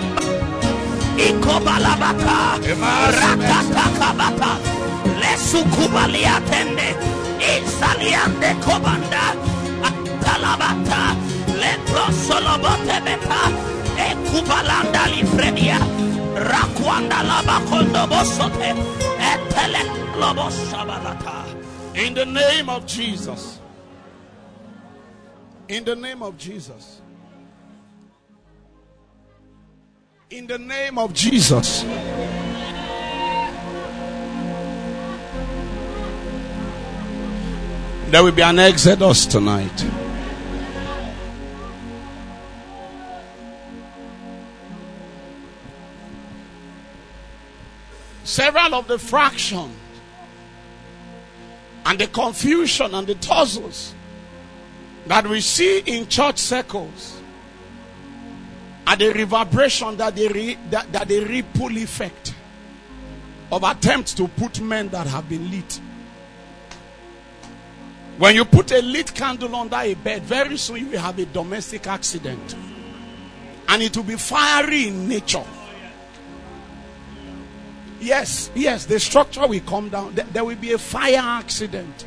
ikobalabata ratatakabata lesukubaliatende izaliande kobanda atalabata leprosolobotebeta ekubalanda lifredia rakwanda labakondo bosote etele lobosabalata. In the name of Jesus. In the name of Jesus. In the name of Jesus. There will be an exodus tonight. Several of the fractions and the confusion and the tussles that we see in church circles are the reverberation that they re, that, that the ripple effect of attempts to put men that have been lit. When you put a lit candle under a bed, very soon you will have a domestic accident. And it will be fiery in nature. Yes, yes, the structure will come down. There will be a fire accident.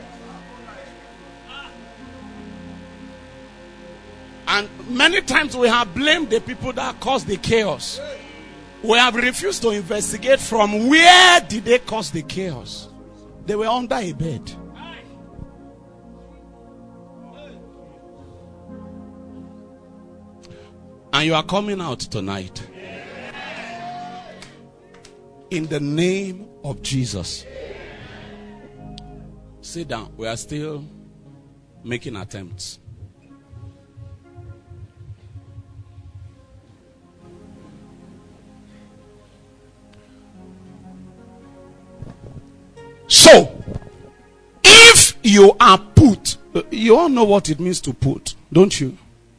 And many times we have blamed the people that caused the chaos. We have refused to investigate from where did they cause the chaos. They were under a bed. And you are coming out tonight. In the name of Jesus. Sit down. We are still making attempts. So, if you are put, you all know what it means to put, don't you?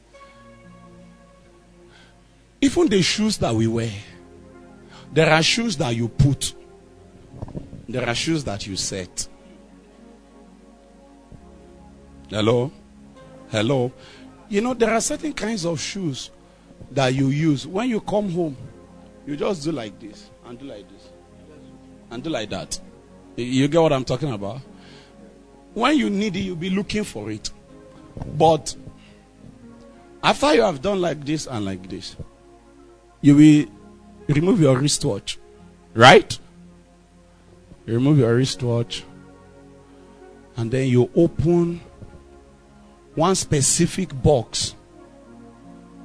Even the shoes that we wear, there are shoes that you put, there are shoes that you set. Hello? Hello? You know, there are certain kinds of shoes that you use. When you come home, you just do like this, and do like this, and do like that. You get what I'm talking about? When you need it, you'll be looking for it. But after you have done like this and like this, you will remove your wristwatch. Right? You remove your wristwatch. And then you open one specific box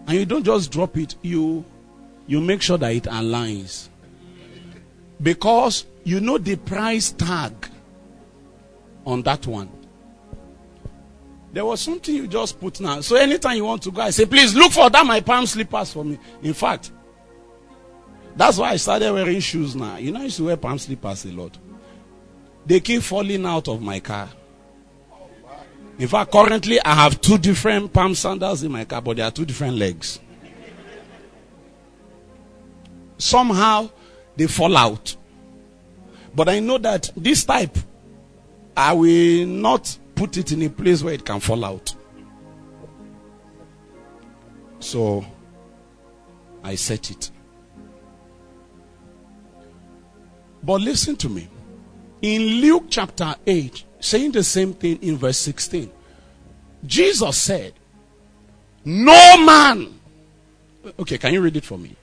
And you don't just drop it. You, you make sure that it aligns. Because you know the price tag on that one. There was something you just put now. So anytime you want to go, I say, please look for that my palm slippers for me. In fact, that's why I started wearing shoes now. You know, I used to wear palm slippers a lot. They keep falling out of my car. In fact, currently I have two different palm sandals in my car, but they are two different legs. Somehow they fall out. But I know that this type, I will not put it in a place where it can fall out. So I set it. But listen to me. In Luke chapter eight, saying the same thing in verse sixteen, Jesus said, no man. Okay, can you read it for me?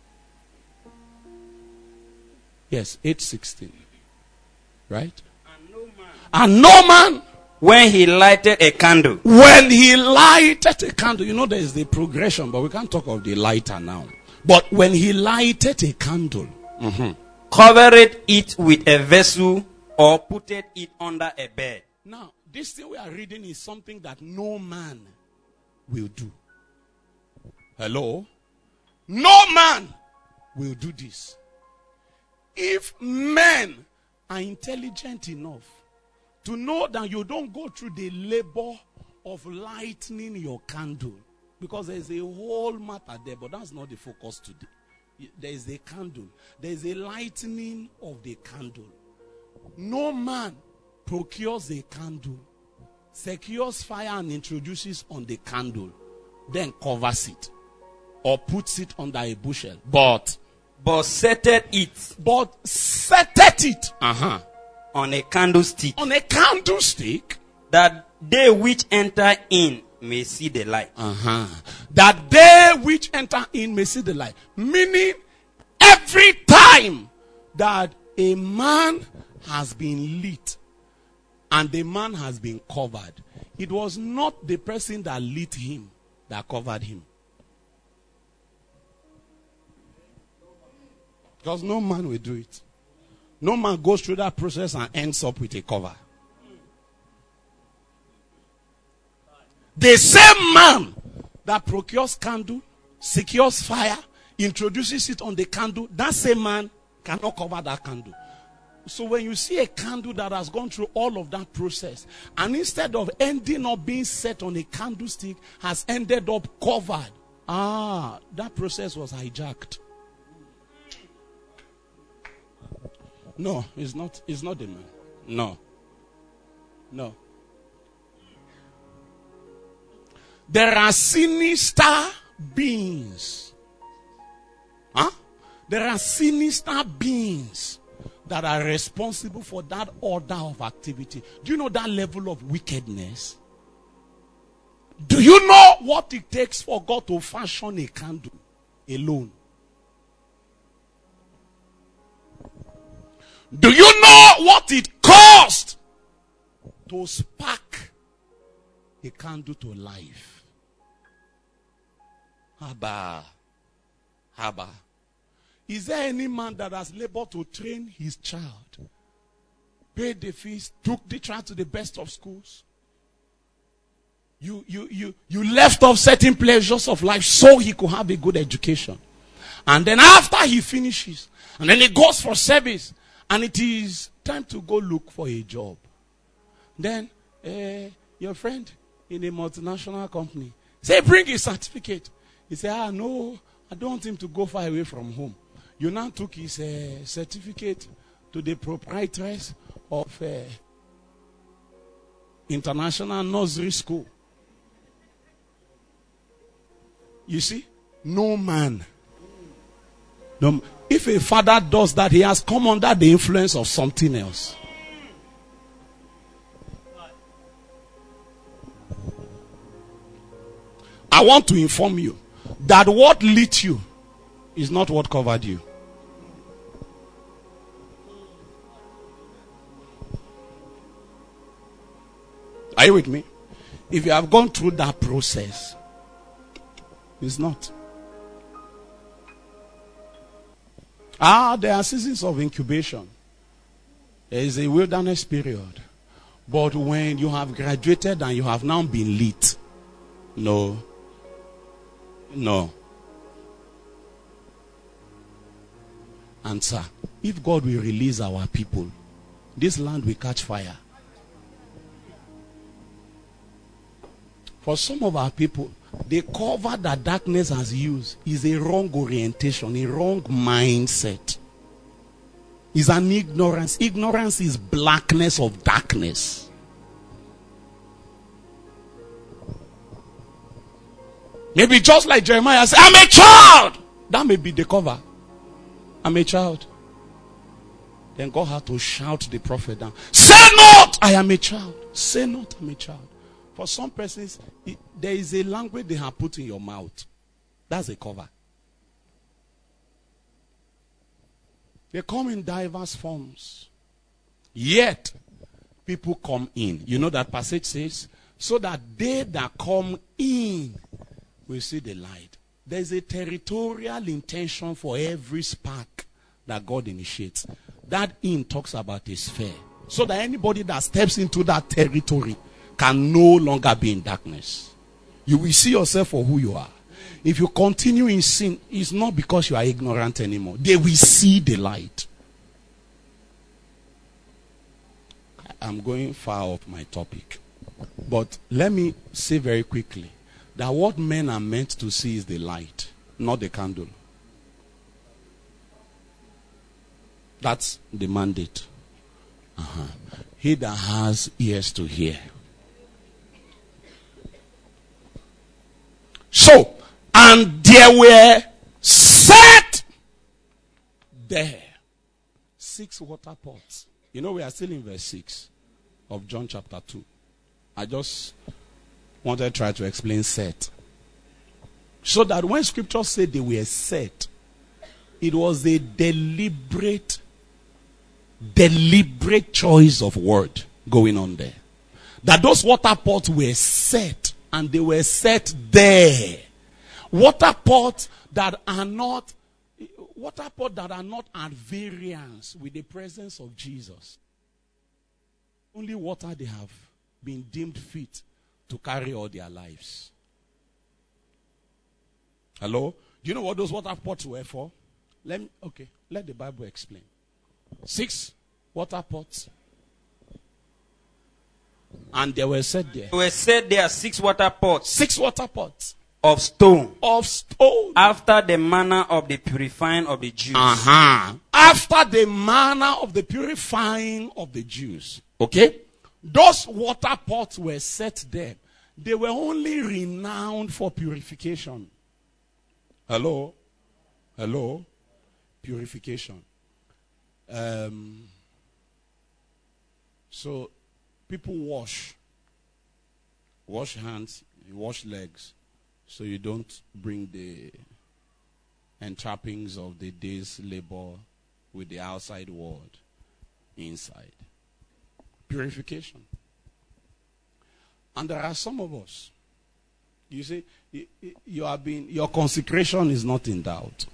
Yes, eight sixteen. Right? And no man, and no man, when he lighted a candle, when he lighted a candle, you know there is the progression, but we can't talk of the lighter now. But when he lighted a candle, mm-hmm. covered it with a vessel or put it under a bed. Now, this thing we are reading is something that no man will do. Hello? No man will do this. If men are intelligent enough to know that you don't go through the labor of lightening your candle, because there is a whole matter there, but that's not the focus today. There is a candle. There is a lightening of the candle. No man procures a candle, secures fire and introduces on the candle, then covers it or puts it under a bushel. But But setteth it. But setteth it. Uh-huh. On a candlestick. On a candlestick. That they which enter in may see the light. Uh-huh. That they which enter in may see the light. Meaning, every time that a man has been lit and the man has been covered, it was not the person that lit him that covered him. Because no man will do it. No man goes through that process and ends up with a cover. The same man that procures candle, secures fire, introduces it on the candle, that same man cannot cover that candle. So when you see a candle that has gone through all of that process, and instead of ending up being set on a candlestick, has ended up covered, ah, that process was hijacked. No, it's not. It's not the man. No. No. There are sinister beings. Huh? There are sinister beings that are responsible for that order of activity. Do you know that level of wickedness? Do you know what it takes for God to fashion a candle alone? Do you know what it cost to spark a candle to life? Haba. Haba. Is there any man that has labored to train his child, paid the fees, took the child to the best of schools? You, you, you, you left off certain pleasures of life so he could have a good education. And then after he finishes, and then he goes for service, and it is time to go look for a job. Then, uh, your friend in a multinational company say, bring his certificate. He said, ah, no, I don't want him to go far away from home. You now took his uh, certificate to the proprietress of uh, International Nursery School. You see, no man. No, if a father does that, he has come under the influence of something else. I want to inform you that what lit you is not what covered you. Are you with me? If you have gone through that process, It's not. Ah, there are seasons of incubation. There is a wilderness period. But when you have graduated and you have now been lit, no. No. And sir, if God will release our people, this land will catch fire. For some of our people, the cover that darkness has used is a wrong orientation, a wrong mindset. It's an ignorance. Ignorance is blackness of darkness. Maybe just like Jeremiah said, I'm a child. That may be the cover. I'm a child. Then God had to shout the prophet down. Say not, I am a child. Say not, I'm a child. For some persons, it, there is a language they have put in your mouth. That's a cover. They come in diverse forms. Yet, people come in. You know that passage says, so that they that come in will see the light. There is a territorial intention for every spark that God initiates. That in talks about a sphere. So that anybody that steps into that territory can no longer be in darkness. You will see yourself for who you are. If you continue in sin, it's not because you are ignorant anymore. They will see the light. I'm going far off my topic. But let me say very quickly that what men are meant to see is the light, not the candle. That's the mandate. Uh-huh. He that has ears to hear. So, and there were set there six water pots. You know, we are still in verse six of John chapter two. I just wanted to try to explain set. So that when scriptures said they were set, it was a deliberate, deliberate choice of word going on there. That those water pots were set. And they were set there. Water pots that are not, water pots that are not at variance with the presence of Jesus. Only water they have been deemed fit to carry all their lives. Hello? Do you know what those water pots were for? Let me, okay, let the Bible explain. Six water pots. And they were set there. They were set there six water pots. Six water pots. Of stone. Of stone. After the manner of the purifying of the Jews. Uh-huh. After the manner of the purifying of the Jews. Okay? Those water pots were set there. They were only renowned for purification. Hello? Hello? Purification. Um, so, people wash. Wash hands, you wash legs, so you don't bring the entrappings of the day's labor with the outside world inside. Purification. And there are some of us, you see, you have been, your consecration is not in doubt.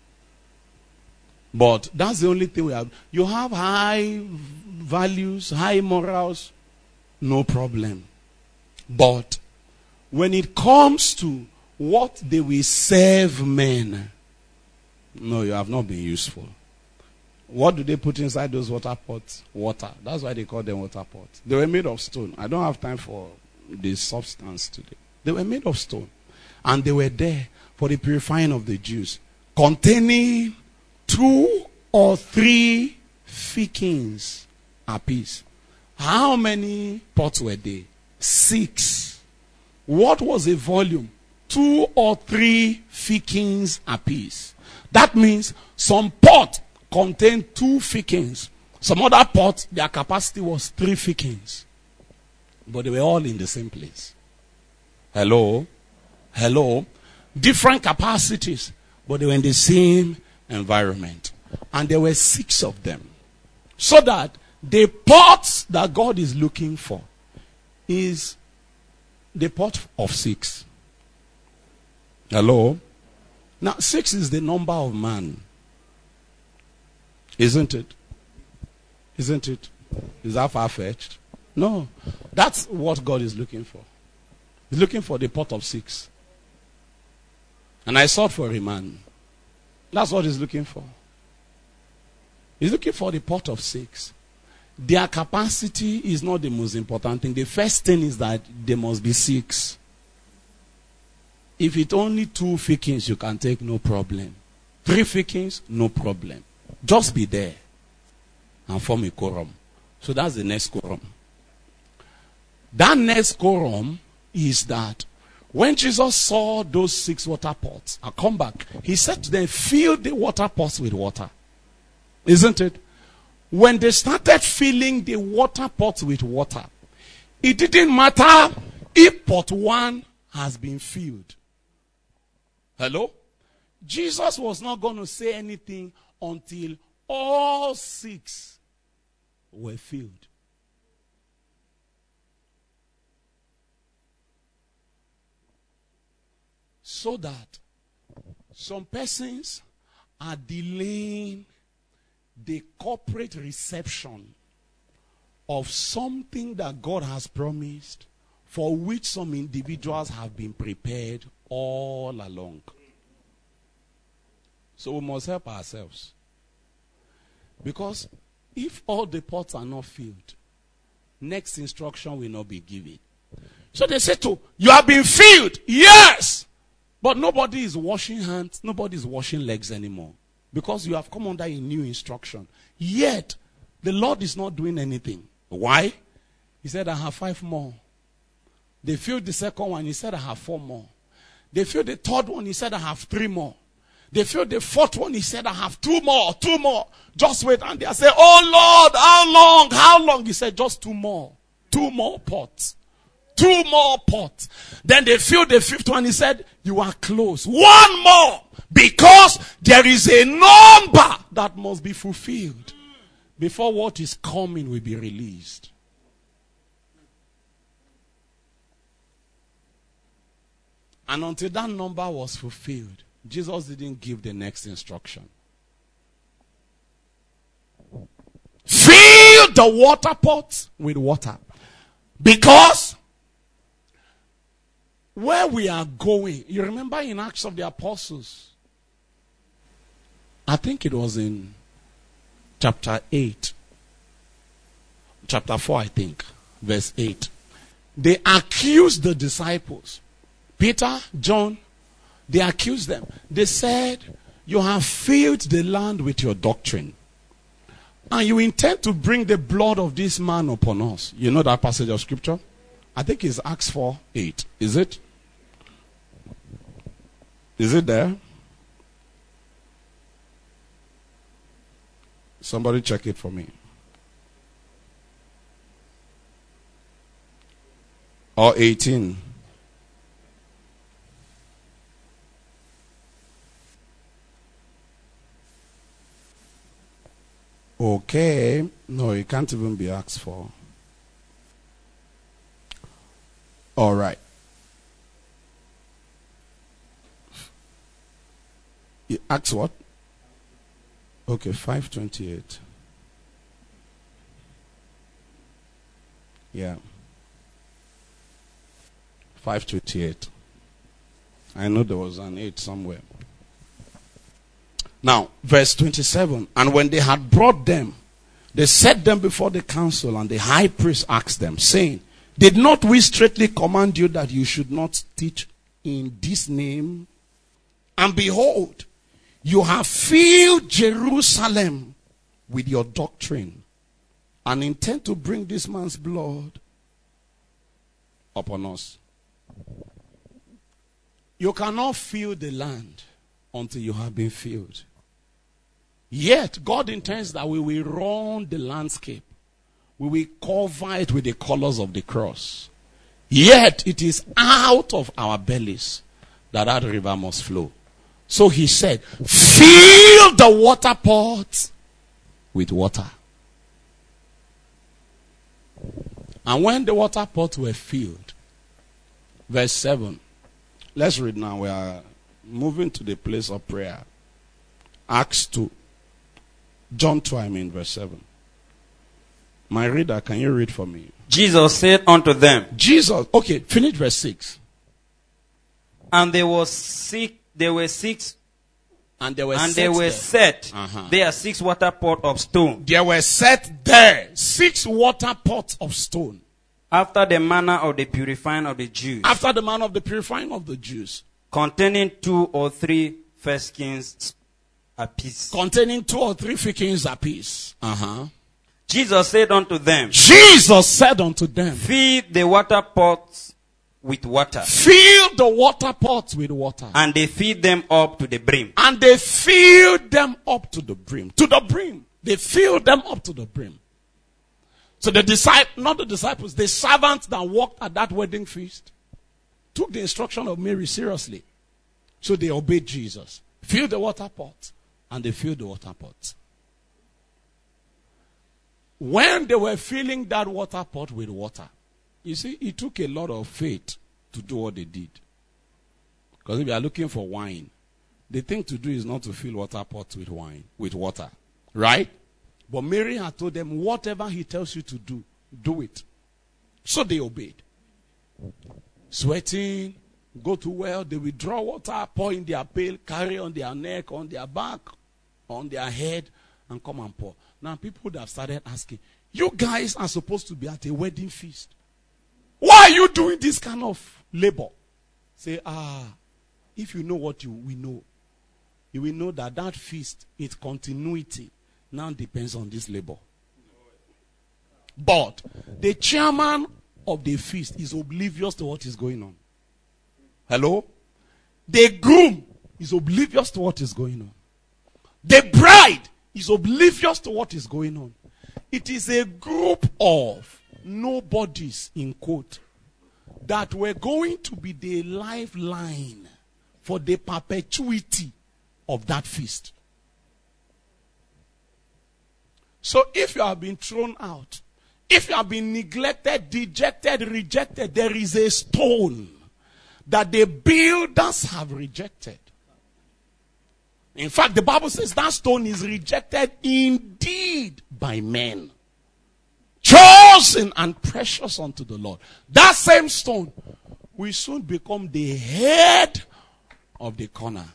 But that's the only thing we have. You have high values, high morals, no problem. But when it comes to what they will serve men, no, you have not been useful. What do they put inside those water pots? Water. That's why they call them water pots. They were made of stone. I don't have time for the substance today. They were made of stone. And they were there for the purifying of the Jews, containing two or three fikins apiece. How many pots were there? Six. What was a volume? Two or three fikins apiece. That means some pot contained two fikins. Some other pots, their capacity was three fikins. But they were all in the same place. Hello? Hello? Different capacities, but they were in the same environment. And there were six of them. So that the pots that God is looking for is the pot of six. Hello? Now, six is the number of man. Isn't it? Isn't it? Is that far-fetched? No. That's what God is looking for. He's looking for the pot of six. And I sought for a man. That's what he's looking for. He's looking for the pot of six. Their capacity is not the most important thing. The first thing is that there must be six. If it's only two fikins, you can take, no problem. Three fikins, no problem. Just be there and form a quorum. So that's the next quorum. That next quorum is that when Jesus saw those six water pots, I come back, he said to them, fill the water pots with water. Isn't it? When they started filling the water pots with water, it didn't matter if pot one has been filled. Hello? Jesus was not going to say anything until all six were filled. So that some persons are delaying the corporate reception of something that God has promised, for which some individuals have been prepared all along. So we must help ourselves. Because if all the pots are not filled, next instruction will not be given. So they say to, you have been filled, yes! But nobody is washing hands, nobody is washing legs anymore. Because you have come under a new instruction. Yet, the Lord is not doing anything. Why? He said, I have five more. They filled the second one, he said, I have four more. They filled the third one, he said, I have three more. They filled the fourth one, he said, I have two more, two more. Just wait. And they say, oh Lord, how long, how long? He said, just two more. Two more pots. Two more pots. Then they filled the fifth one, he said, you are close. One more. Because there is a number that must be fulfilled before what is coming will be released. And until that number was fulfilled, Jesus didn't give the next instruction. Fill the water pots with water. Because where we are going, you remember in Acts of the Apostles, I think it was in chapter eight, chapter four, I think, verse eight. They accused the disciples, Peter, John, they accused them. They said, you have filled the land with your doctrine, and you intend to bring the blood of this man upon us. You know that passage of scripture? I think it's Acts four, eight. Is it? Is it there? Somebody check it for me. Or eighteen. Okay. No, it can't even be Acts four. All right. Acts what? Okay, five twenty-eight. Yeah. five twenty-eight. I know there was an eight somewhere. Now, verse twenty-seven. And when they had brought them, they set them before the council, and the high priest asked them, saying, did not we straitly command you that you should not teach in this name? And behold, you have filled Jerusalem with your doctrine, and intend to bring this man's blood upon us. You cannot fill the land until you have been filled. Yet, God intends that we will run the landscape. We will cover it with the colors of the cross. Yet, it is out of our bellies that that river must flow. So he said, fill the water pots with water. And when the water pots were filled, verse seven, let's read now. We are moving to the place of prayer. Acts two. John two, I mean, verse seven. My reader, can you read for me? Jesus said unto them. Jesus, okay, finish verse six. And there was six, there were six, and there were and set there were there. set Uh-huh. there are six water pots of stone, There were set there six water pots of stone, after the manner of the purifying of the Jews, after the manner of the purifying of the Jews, containing two or three first skins apiece. containing two or three fikins apiece. Uh-huh. Jesus said unto them, Jesus said unto them, fill the water pots with water. fill the water pots with water. And they filled them up to the brim. And they filled them up to the brim. To the brim. They filled them up to the brim. So the disciples, not the disciples, the servants that worked at that wedding feast took the instruction of Mary seriously. So they obeyed Jesus. Fill the water pot. And they filled the water pot. When they were filling that water pot with water, you see, it took a lot of faith to do what they did. Because if you are looking for wine, the thing to do is not to fill water pots with wine, with water. Right? But Mary had told them, whatever he tells you to do, do it. So they obeyed. Sweating, go to well, they withdraw water, pour in their pail, carry on their neck, on their back, on their head, and come and pour. Now people would have started asking, you guys are supposed to be at a wedding feast. Why are you doing this kind of labor? Say, ah, if you know what you we know, you will know that that feast, its continuity, now depends on this labor. But the chairman of the feast is oblivious to what is going on. Hello? The groom is oblivious to what is going on. The bride is oblivious to what is going on. It is a group of nobodies, in quote, that were going to be the lifeline for the perpetuity of that feast. So if you have been thrown out, if you have been neglected, dejected, rejected, there is a stone that the builders have rejected. In fact, the Bible says that stone is rejected indeed by men, chosen and precious unto the Lord. That same stone will soon become the head of the corner.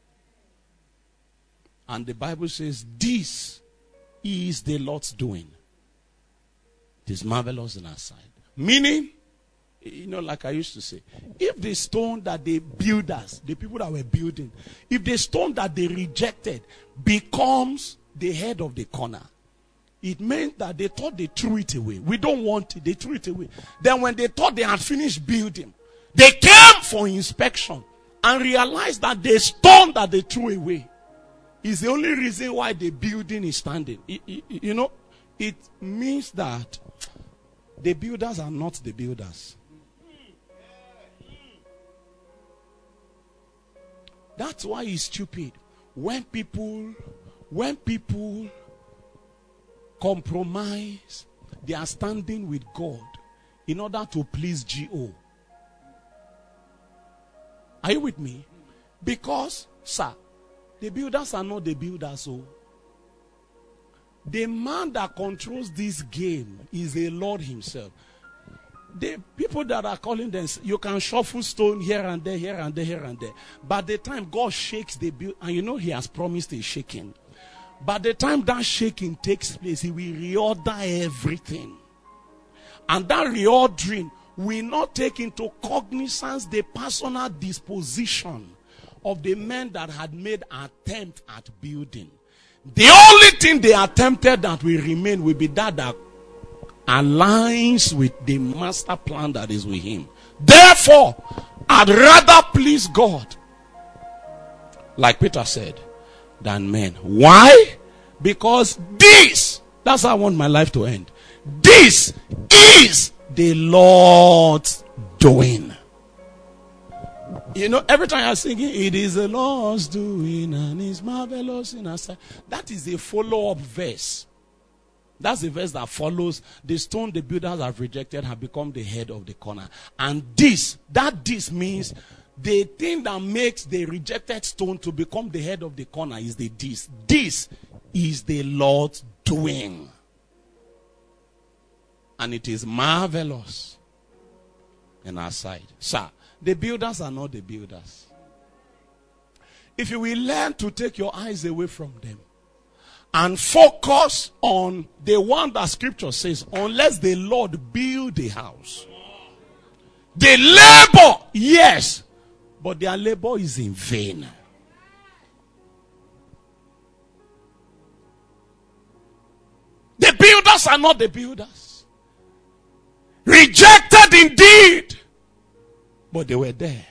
And the Bible says this is the Lord's doing. It is marvelous in our sight. Meaning, you know, like I used to say, if the stone that the builders, the people that were building, if the stone that they rejected becomes the head of the corner, it meant that they thought they threw it away. We don't want it. They threw it away. Then when they thought they had finished building, they came for inspection and realized that the stone that they threw away is the only reason why the building is standing. It, it, you know, it means that the builders are not the builders. That's why it's stupid. When people, when people compromise, they are standing with God in order to please G O. Are you with me? Because, sir, the builders are not the builders. So the man that controls this game is the Lord himself. The people that are calling them, you can shuffle stone here and there, here and there, here and there. By the time God shakes the build, and you know he has promised a shaking. By the time that shaking takes place, he will reorder everything. And that reordering will not take into cognizance the personal disposition of the men that had made attempt at building. The only thing they attempted that will remain will be that that aligns with the master plan that is with him. Therefore, I'd rather please God, like Peter said, than men. Why? Because this, that's how I want my life to end. This is the Lord's doing. You know, every time I'm singing, it is the Lord's doing and it's marvelous in our sight. That is a follow-up verse. That's the verse that follows. The stone the builders have rejected have become the head of the corner. And this, that this means The thing that makes the rejected stone to become the head of the corner is the this. This is the Lord's doing. And it is marvelous in our sight. Sir, the builders are not the builders. If you will learn to take your eyes away from them and focus on the one that scripture says, unless the Lord build a house, they labor, yes, but their labor is in vain. The builders are not the builders. Rejected indeed, but they were there.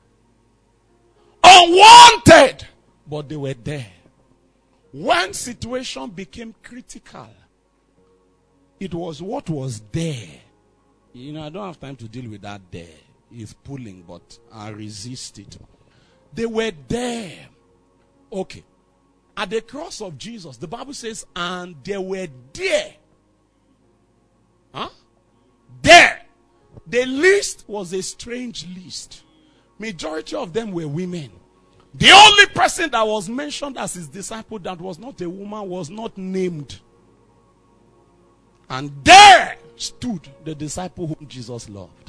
Unwanted, but they were there. When situation became critical, it was what was there. You know, I don't have time to deal with that there. It's pulling, but I resist it. They were there. Okay. At the cross of Jesus, the Bible says, and they were there. Huh? There. The list was a strange list. Majority of them were women. The only person that was mentioned as his disciple that was not a woman was not named. And there stood the disciple whom Jesus loved.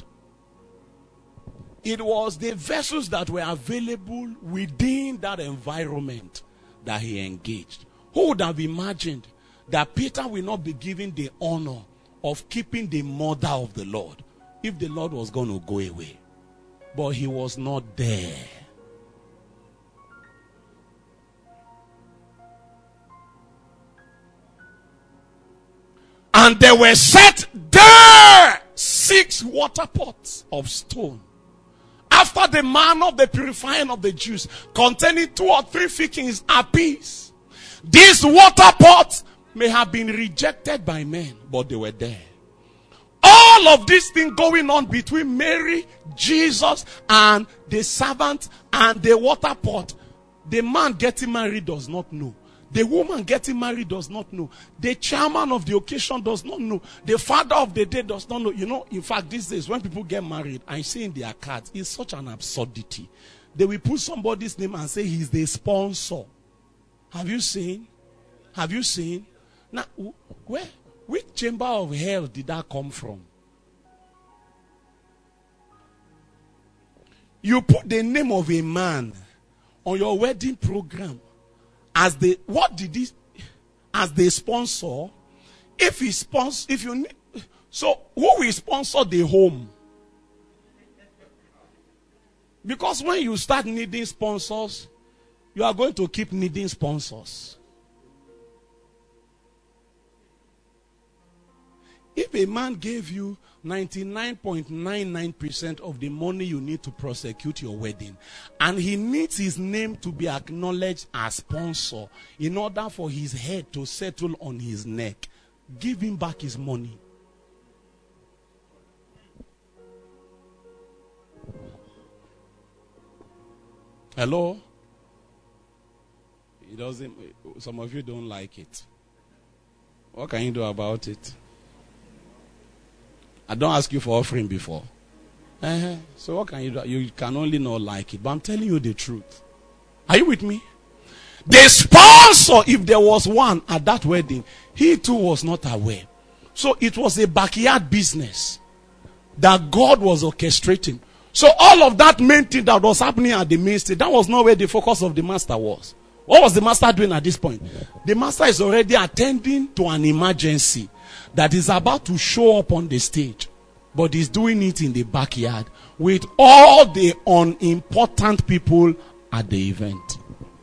It was the vessels that were available within that environment that he engaged. Who would have imagined that Peter will not be given the honor of keeping the mother of the Lord if the Lord was going to go away? But he was not there. And there were set there six water pots of stone, after the manner of the purifying of the Jews, containing two or three fickings apiece. These water pots may have been rejected by men, but they were there. All of this thing going on between Mary, Jesus, and the servant and the water pot. The man getting married does not know. The woman getting married does not know. The chairman of the occasion does not know. The father of the day does not know. You know, in fact, these days when people get married, I see in their cards, it's such an absurdity. They will put somebody's name and say he's the sponsor. Have you seen? Have you seen? Now, where, which chamber of hell did that come from? You put the name of a man on your wedding program as the, what did he, as the sponsor. If he sponsor, if you need, so who will sponsor the home? Because when you start needing sponsors, you are going to keep needing sponsors. If a man gave you ninety-nine point nine nine percent of the money you need to prosecute your wedding, and he needs his name to be acknowledged as sponsor in order for his head to settle on his neck, give him back his money. Hello? It doesn't, some of you don't like it. What can you do about it? I don't ask you for offering before. Uh-huh. So what can you do? You can only not like it. But I'm telling you the truth. Are you with me? The sponsor, if there was one at that wedding, he too was not aware. So it was a backyard business that God was orchestrating. So all of that main thing that was happening at the main stage, that was not where the focus of the master was. What was the master doing at this point? The master is already attending to an emergency that is about to show up on the stage, but he's doing it in the backyard with all the unimportant people at the event.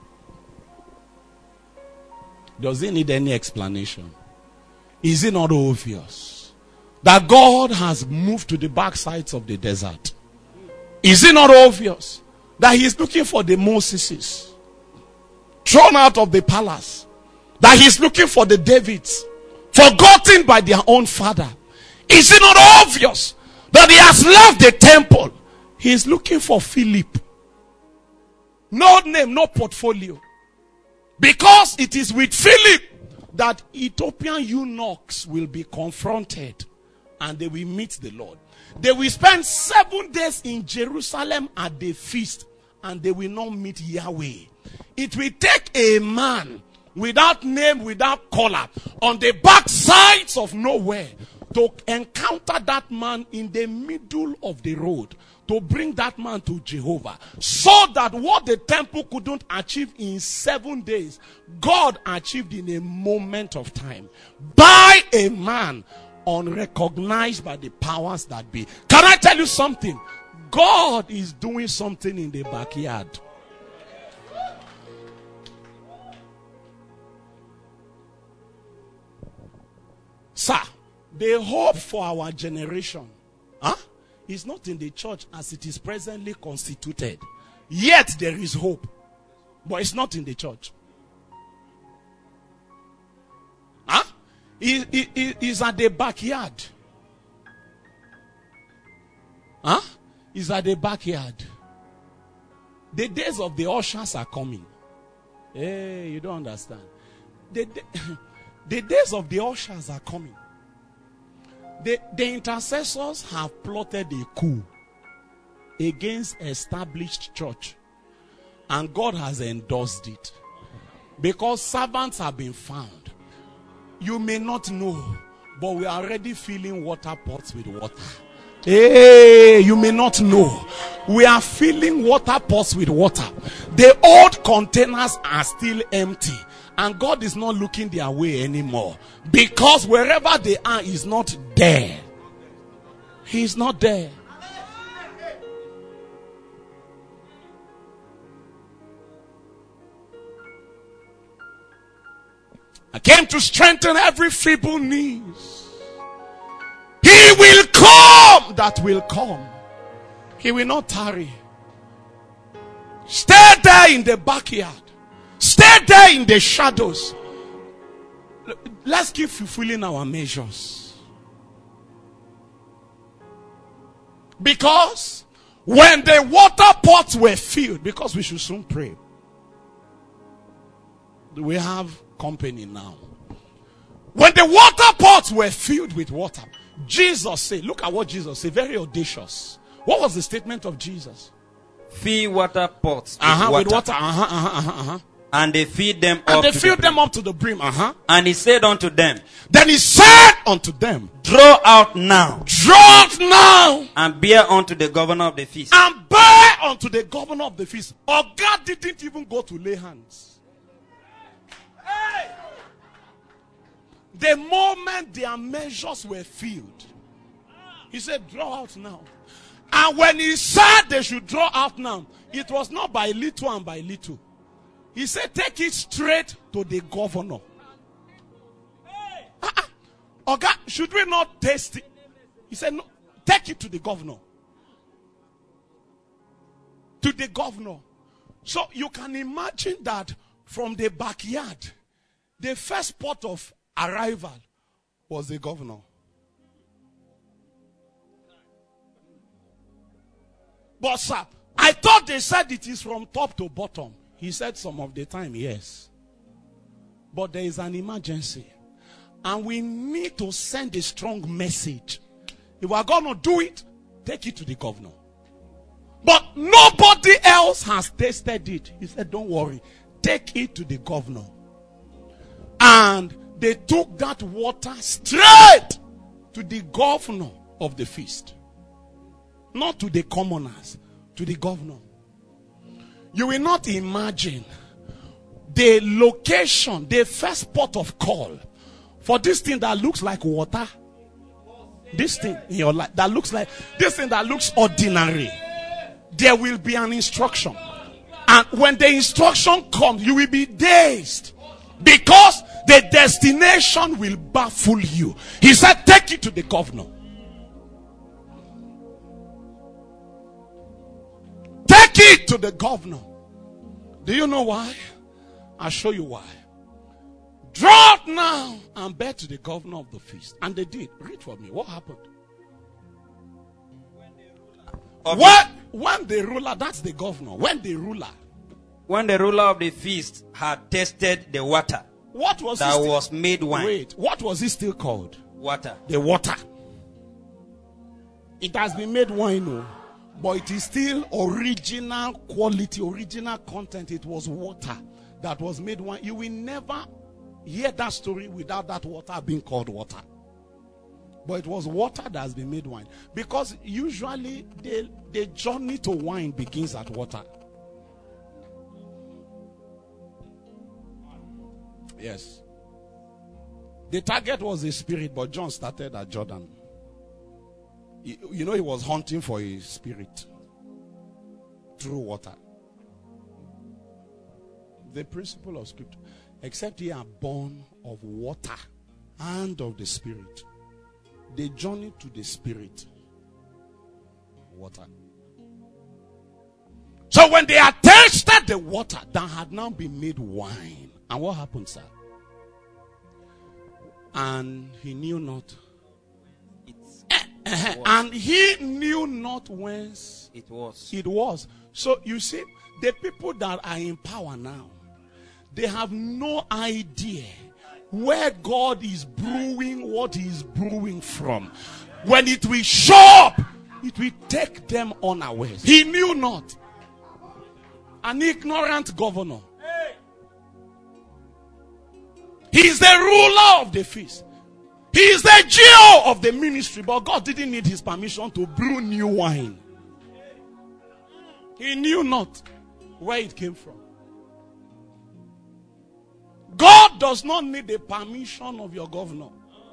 Does it need any explanation? Is it not obvious that God has moved to the backsides of the desert? Is it not obvious that he is looking for the Moseses thrown out of the palace? That he is looking for the Davids forgotten by their own father? Is it not obvious that he has left the temple? He is looking for Philip. No name, no portfolio. Because it is with Philip that Ethiopian eunuchs will be confronted and they will meet the Lord. They will spend seven days in Jerusalem at the feast, and they will not meet Yahweh. It will take a man without name, without color, on the back sides of nowhere, to encounter that man in the middle of the road, to bring that man to Jehovah, so that what the temple couldn't achieve in seven days, God achieved in a moment of time by a man unrecognized by the powers that be. Can I tell you something? God is doing something in the backyard. Sir, the hope for our generation, huh, is not in the church as it is presently constituted. Yet there is hope, but it's not in the church. Huh? It, it, it is at the backyard. Huh? It's at the backyard. The days of the ushers are coming. Hey, you don't understand. The, the, the days of the ushers are coming. The, the intercessors have plotted a coup against established church, and God has endorsed it because servants have been found. You may not know, but we are already filling water pots with water. Hey, you may not know. We are filling water pots with water. The old containers are still empty. And God is not looking their way anymore. Because wherever they are is not there. He is not there. I came to strengthen every feeble knees. He will come that will come. He will not tarry. Stay there in the backyard. Stay there in the shadows. Let's keep fulfilling our measures. Because when the water pots were filled, because we should soon pray. We have company now. When the water pots were filled with water, Jesus said, look at what Jesus said, very audacious. What was the statement of Jesus? Fill water pots with uh-huh, water. With water. Uh-huh, uh-huh, uh-huh, uh-huh. And they feed them and up they to filled the them brim. up to the brim. Uh-huh. And he said unto them, Then he said unto them, Draw out now, Draw out now, and bear unto the governor of the feast. and bear unto the governor of the feast. Or God didn't even go to lay hands. Hey! The moment their measures were filled, he said, draw out now. And when he said they should draw out now, it was not by little and by little. He said, take it straight to the governor. Hey. Uh-uh. Okay, should we not taste it? He said, no, take it to the governor. To the governor. So you can imagine that from the backyard, the first port of arrival was the governor. But sir, I thought they said it is from top to bottom. He said some of the time, yes. But there is an emergency. And we need to send a strong message. If we are going to do it, take it to the governor. But nobody else has tasted it. He said, don't worry. Take it to the governor. And they took that water straight to the governor of the feast. Not to the commoners, to the governor. You will not imagine the location, the first port of call for this thing that looks like water. This thing in your life that looks like, this thing that looks ordinary. There will be an instruction. And when the instruction comes, you will be dazed. Because the destination will baffle you. He said, take it to the governor. Take it to the governor. Do you know why? I'll show you why. Draw it now and bear to the governor of the feast. And they did. Read for me. What happened? When, when, when the ruler, that's the governor. When the ruler. When the ruler of the feast had tasted the water what was that still, was made wine. Wait, what was it still called? Water. The water. It has been made wine, no, but it is still original quality, original content. It was water that was made wine. You will never hear that story without that water being called water. But it was water that has been made wine. Because usually the, the journey to wine begins at water. Yes. The target was the spirit, but John started at Jordan. You, you know, he was hunting for a spirit through water. The principle of scripture. Except ye are born of water and of the spirit. The journey to the spirit. Water. So when they had tasted the water that had now been made wine. And what happened, sir? And he knew not. It's, uh, and he knew not whence it was. It was. So you see, the people that are in power now, they have no idea where God is brewing what he is brewing from. When it will show up, it will take them unawares. He knew not. An ignorant governor. He is the ruler of the feast. He is the G O of the ministry. But God didn't need his permission to brew new wine. He knew not where it came from. God does not need the permission of your governor.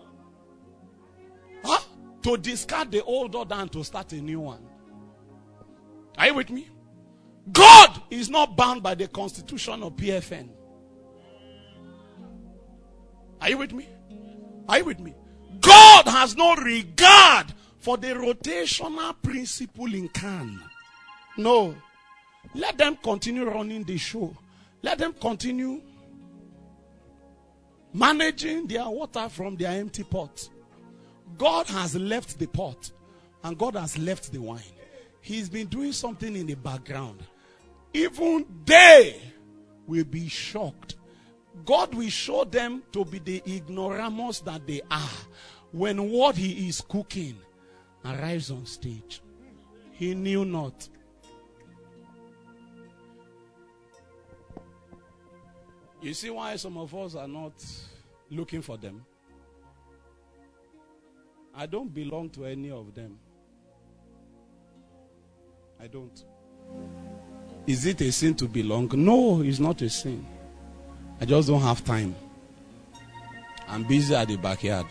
Huh? To discard the old order and to start a new one. Are you with me? God is not bound by the constitution of P F N. Are you with me? Are you with me? God has no regard for the rotational principle in Cannes. No. Let them continue running the show. Let them continue managing their water from their empty pot. God has left the pot and God has left the wine. He's been doing something in the background. Even they will be shocked. God will show them to be the ignoramus that they are when what he is cooking arrives on stage. He knew not. You see why some of us are not looking for them? I don't belong to any of them. I don't. Is it a sin to belong? No, it's not a sin. I just don't have time. I'm busy at the backyard.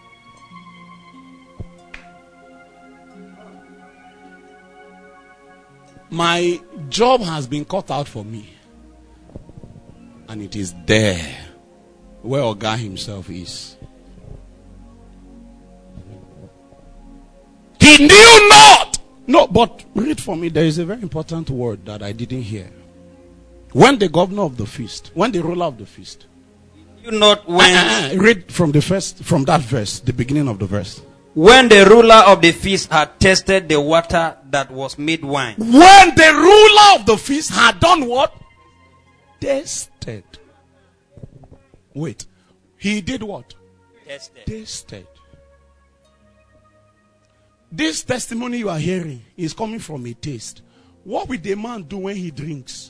My job has been cut out for me. And it is there where Oga himself is. He knew not. No, but read for me. There is a very important word that I didn't hear. When the governor of the feast, when the ruler of the feast. You not when uh, uh, read from the first, from that verse, the beginning of the verse. When the ruler of the feast had tasted the water that was made wine. When the ruler of the feast had done what? Tasted. Wait. He did what? Tasted. Tasted. This testimony you are hearing is coming from a taste. What will the man do when he drinks?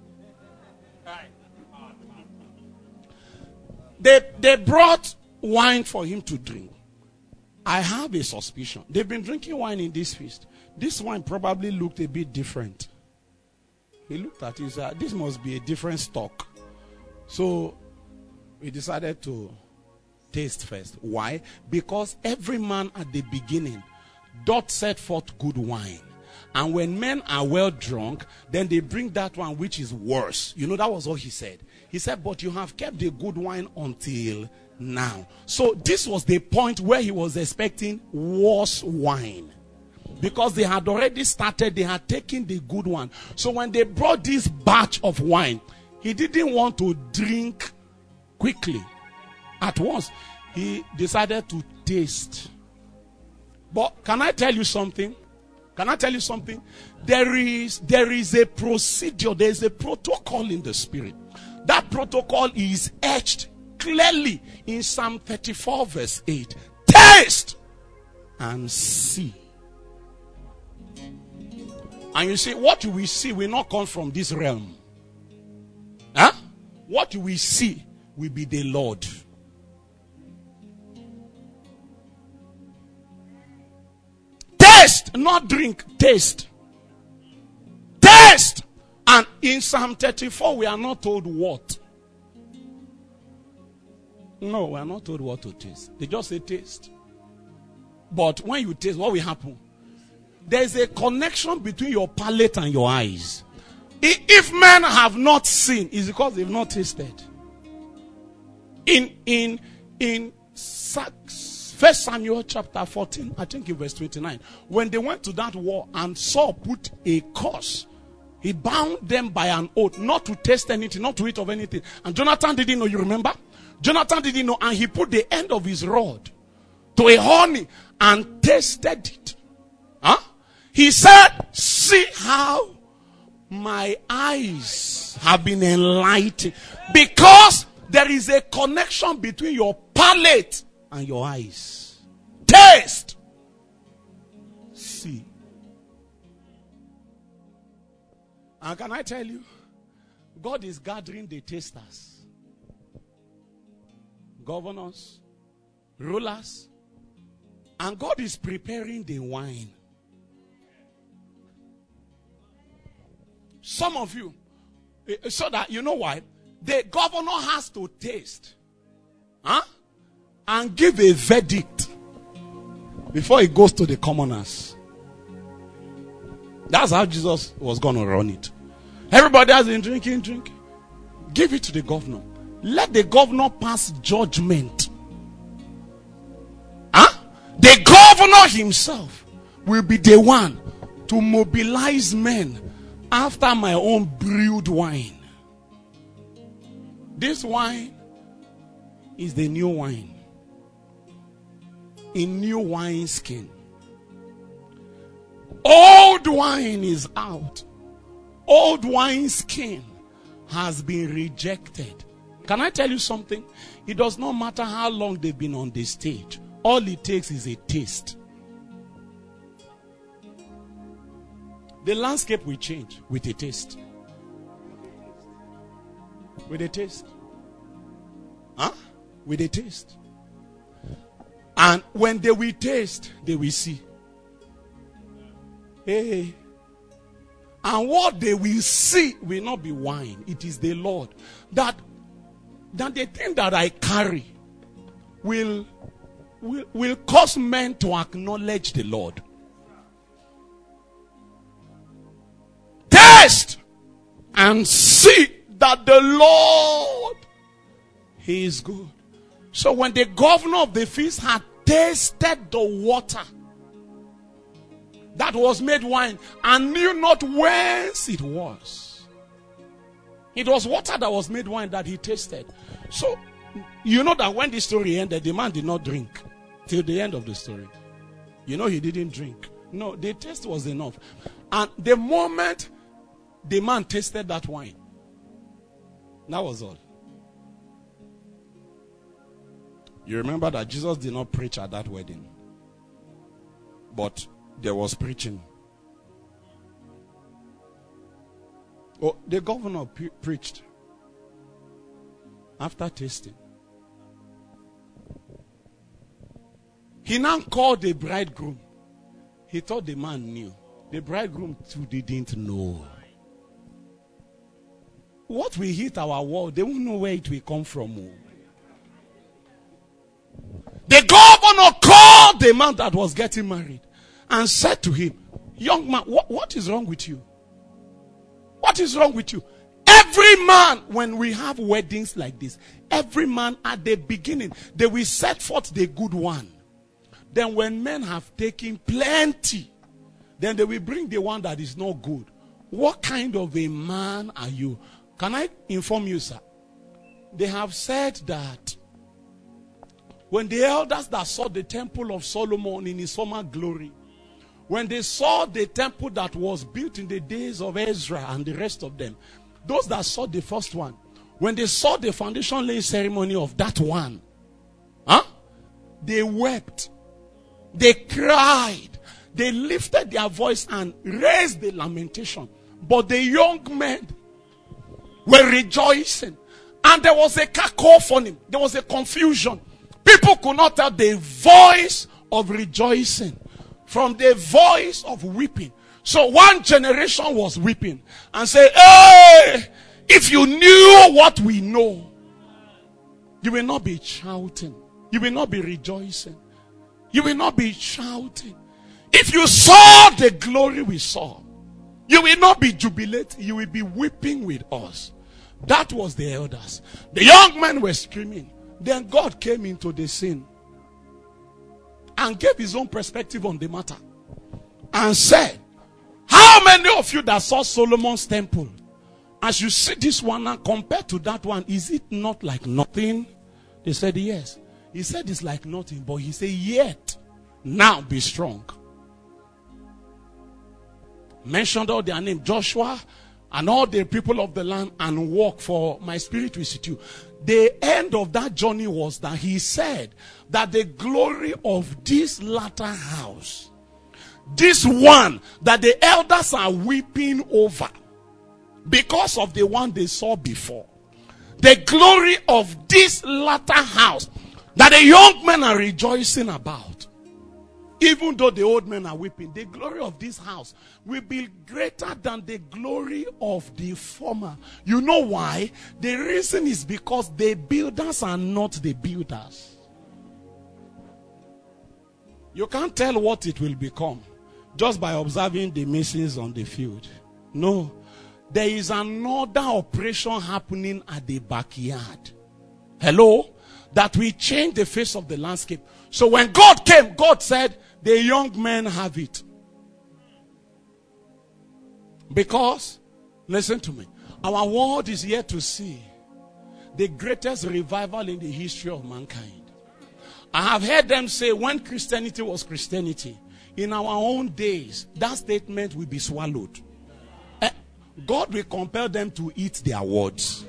They, they brought wine for him to drink. I have a suspicion. They've been drinking wine in this feast. This wine probably looked a bit different. He looked at it, uh, this must be a different stock. So we decided to taste first. Why? Because every man at the beginning doth set forth good wine. And when men are well drunk, then they bring that one which is worse. You know, that was what he said. He said, but you have kept the good wine until now. So this was the point where he was expecting worse wine. Because they had already started, they had taken the good one. So when they brought this batch of wine, he didn't want to drink quickly. At once, he decided to taste. But can I tell you something? Can I tell you something? There is, there is a procedure, there is a protocol in the spirit. That protocol is etched clearly in Psalm thirty-four verse eight. Taste and see And you see, what you will see will not come from this realm. Huh? What you will see will be the Lord. Taste, not drink, taste. Taste. And in Psalm thirty-four, we are not told what. No, we are not told what to taste. They just say taste. But when you taste, what will happen? There is a connection between your palate and your eyes. If men have not seen, it's because they've not tasted. In in in First Samuel chapter fourteen, I think in verse twenty-nine, when they went to that war and Saul put a curse, he bound them by an oath not to taste anything, not to eat of anything. And Jonathan didn't know, you remember? Jonathan didn't know, and he put the end of his rod to a honey and tasted it. Huh? He said, see how my eyes have been enlightened. Because there is a connection between your palate and your eyes. Taste. See. And can I tell you, God is gathering the tasters, governors, rulers, and God is preparing the wine. Some of you, so that you know why, the governor has to taste, huh, and give a verdict before he goes to the commoners. That's how Jesus was going to run it. Everybody has been drinking, drinking. Give it to the governor. Let the governor pass judgment. Huh? The governor himself will be the one to mobilize men after my own brewed wine. This wine is the new wine. In new wine skin. Old wine is out. Old wine skin has been rejected. Can I tell you something? It does not matter how long they've been on the stage. All it takes is a taste. The landscape will change with a taste. With a taste. Huh? With a taste. And when they will taste, they will see. Hey. And what they will see will not be wine. It is the Lord. That, that the thing that I carry will, will, will cause men to acknowledge the Lord. Taste and see that the Lord, He is good. So when the governor of the feast had tasted the water that was made wine and knew not whence it was, it was water that was made wine that he tasted. So you know that when the story ended, the man did not drink till the end of the story. You know he didn't drink. No, the taste was enough. And the moment the man tasted that wine, that was all. You remember that Jesus did not preach at that wedding. But there was preaching. Oh, the governor pre- preached after tasting. He now called the bridegroom. He thought the man knew. The bridegroom too didn't know. What will hit our world, they won't know where it will come from. The governor called the man that was getting married and said to him, young man, what, what is wrong with you? What is wrong with you? Every man, when we have weddings like this, every man at the beginning, they will set forth the good one. Then when men have taken plenty, then they will bring the one that is not good. What kind of a man are you? Can I inform you, sir? They have said that when the elders that saw the temple of Solomon in his former glory, when they saw the temple that was built in the days of Ezra and the rest of them, those that saw the first one, when they saw the foundation laying ceremony of that one, huh? They wept. They cried. they lifted their voice and raised the lamentation. But the young men were rejoicing. And there was a cacophony. There was a confusion. People could not tell the voice of rejoicing from the voice of weeping. So one generation was weeping and said, hey, if you knew what we know, you will not be shouting. You will not be rejoicing. You will not be shouting. If you saw the glory we saw, you will not be jubilating. You will be weeping with us. That was the elders. The young men were screaming. Then God came into the scene and gave his own perspective on the matter and said, how many of you that saw Solomon's temple, as you see this one now compared to that one, is it not like nothing? They said yes. He said it's like nothing, but he said yet now be strong. Mentioned all their name, Joshua and all the people of the land, and walk, for my spirit will sit you. The end of that journey was that he said that the glory of this latter house, this one that the elders are weeping over because of the one they saw before, the glory of this latter house that the young men are rejoicing about, even though the old men are weeping, the glory of this house will be greater than the glory of the former. You know why? The reason is because the builders are not the builders. You can't tell what it will become just by observing the masons on the field. No. There is another operation happening at the backyard. Hello? That will change the face of the landscape. So when God came, God said, the young men have it. Because, listen to me, our world is yet to see the greatest revival in the history of mankind. I have heard them say when Christianity was Christianity, in our own days, that statement will be swallowed. Eh, God will compel them to eat their words.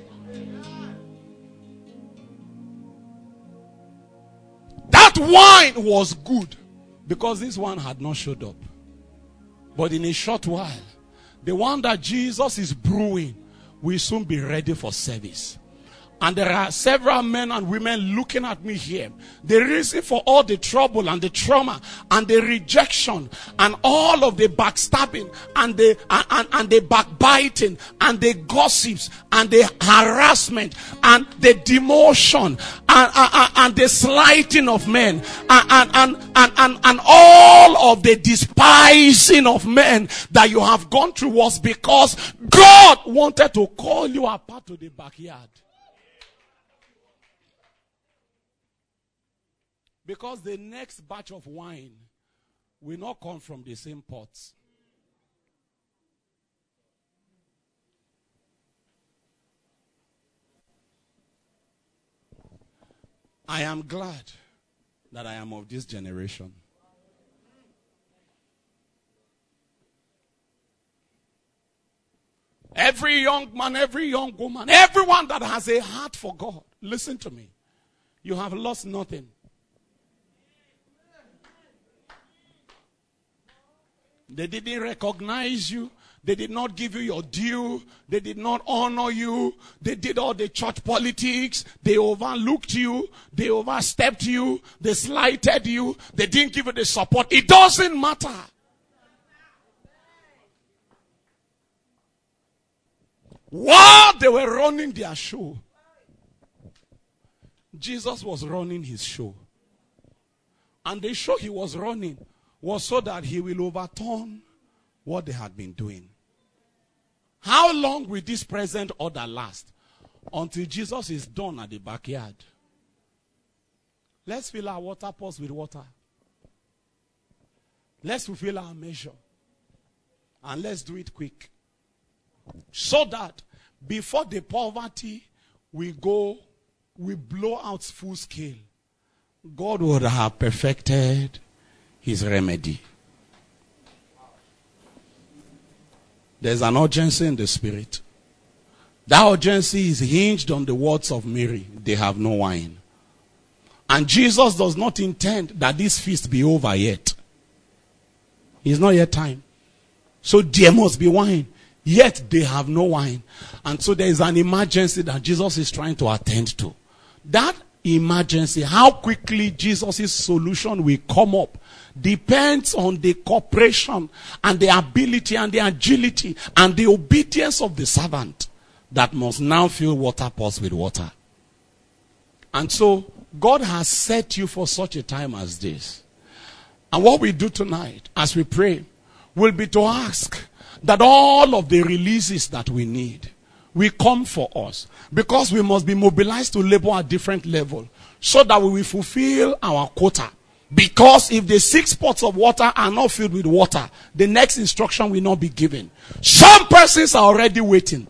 That wine was good because this one had not showed up. But in a short while, the one that Jesus is brewing will soon be ready for service. And there are several men and women looking at me here. The reason for all the trouble and the trauma and the rejection and all of the backstabbing and the and, and, and the backbiting and the gossips and the harassment and the demotion and, and, and the slighting of men and, and, and, and, and, and all of the despising of men that you have gone through was because God wanted to call you apart to the backyard. Because the next batch of wine will not come from the same pots. I am glad that I am of this generation. Every young man, every young woman, everyone that has a heart for God, listen to me. You have lost nothing. They didn't recognize you. They did not give you your due. They did not honor you. They did all the church politics. They overlooked you. They overstepped you. They slighted you. They didn't give you the support. It doesn't matter. While they were running their show, Jesus was running his show. And the show he was running was so that he will overturn what they had been doing. How long will this present order last? Until Jesus is done at the backyard. Let's fill our water pots with water. Let's fulfill our measure. And let's do it quick. So that before the poverty we go, we blow out full scale, God would have perfected his remedy. There's an urgency in the spirit. That urgency is hinged on the words of Mary. They have no wine. And Jesus does not intend that this feast be over yet. It's not yet time. So there must be wine. Yet they have no wine. And so there is an emergency that Jesus is trying to attend to. That emergency, how quickly Jesus' solution will come up, depends on the cooperation and the ability and the agility and the obedience of the servant that must now fill water pots with water. And so God has set you for such a time as this. And what we do tonight as we pray will be to ask that all of the releases that we need will come for us, because we must be mobilized to labor at different levels so that we will fulfill our quota. Because if the six pots of water are not filled with water, the next instruction will not be given. Some persons are already waiting.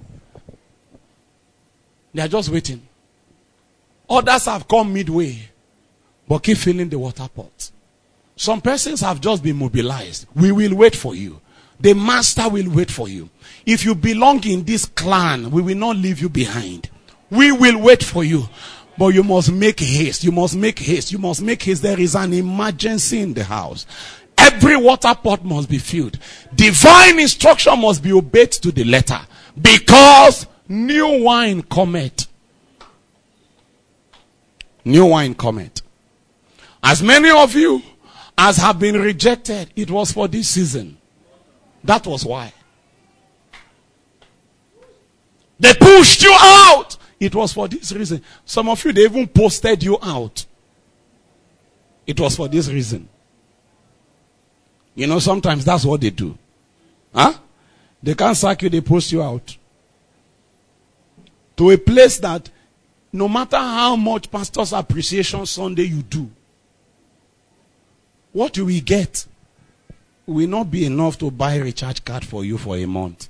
They are just waiting. Others have come midway, but keep filling the water pots. Some persons have just been mobilized. We will wait for you. The master will wait for you. If you belong in this clan, we will not leave you behind. We will wait for you. But you must make haste. You must make haste. You must make haste. There is an emergency in the house. Every water pot must be filled. Divine instruction must be obeyed to the letter. Because new wine cometh. New wine cometh. As many of you as have been rejected, it was for this season. That was why. They pushed you out. It was for this reason. Some of you, they even posted you out. It was for this reason. You know, sometimes that's what they do. Huh? They can't sack you, they post you out. To a place that no matter how much Pastor's Appreciation Sunday you do, what you will get will not be enough to buy a recharge card for you for a month.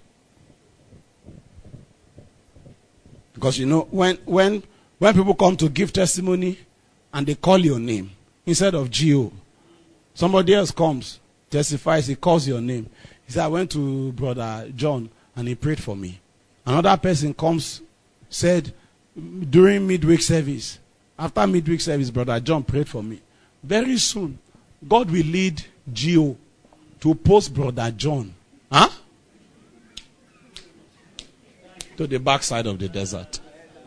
Because you know, when when when people come to give testimony and they call your name instead of G O, somebody else comes, testifies, he calls your name. He said, I went to Brother John and he prayed for me. Another person comes, said, during midweek service, after midweek service, Brother John prayed for me. Very soon, God will lead G O to post Brother John, huh? to the backside of the desert.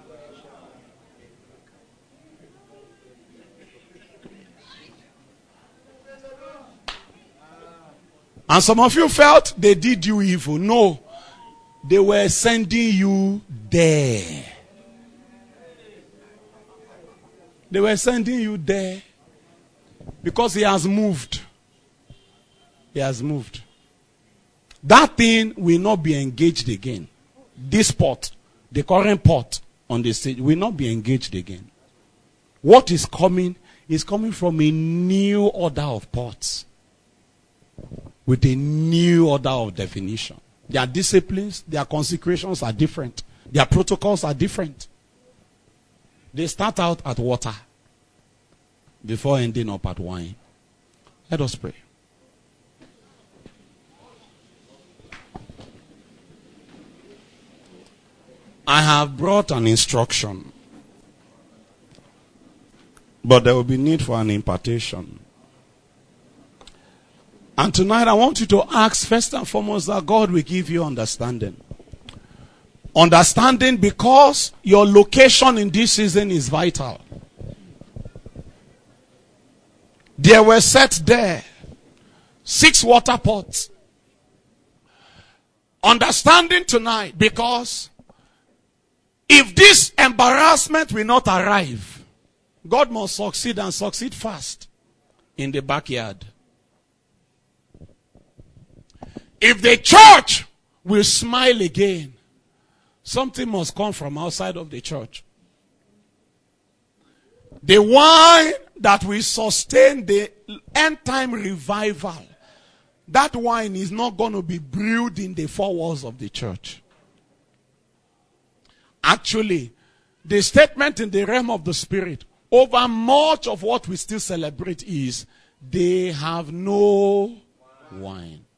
And some of you felt they did you evil. No, they were sending you there. They were sending you there because he has moved. He has moved. That thing will not be engaged again. This pot, the current pot on the stage, will not be engaged again. What is coming is coming from a new order of pots with a new order of definition. Their disciplines, their consecrations are different. Their protocols are different. They start out at water before ending up at wine. Let us pray. I have brought an instruction, but there will be need for an impartation. And tonight I want you to ask first and foremost that God will give you understanding. Understanding because your location in this season is vital. There were set there six water pots. Understanding tonight because if this embarrassment will not arrive, God must succeed and succeed fast in the backyard. If the church will smile again, something must come from outside of the church. The wine that will sustain the end time revival, that wine is not going to be brewed in the four walls of the church. Actually, the statement in the realm of the spirit over much of what we still celebrate is they have no wine.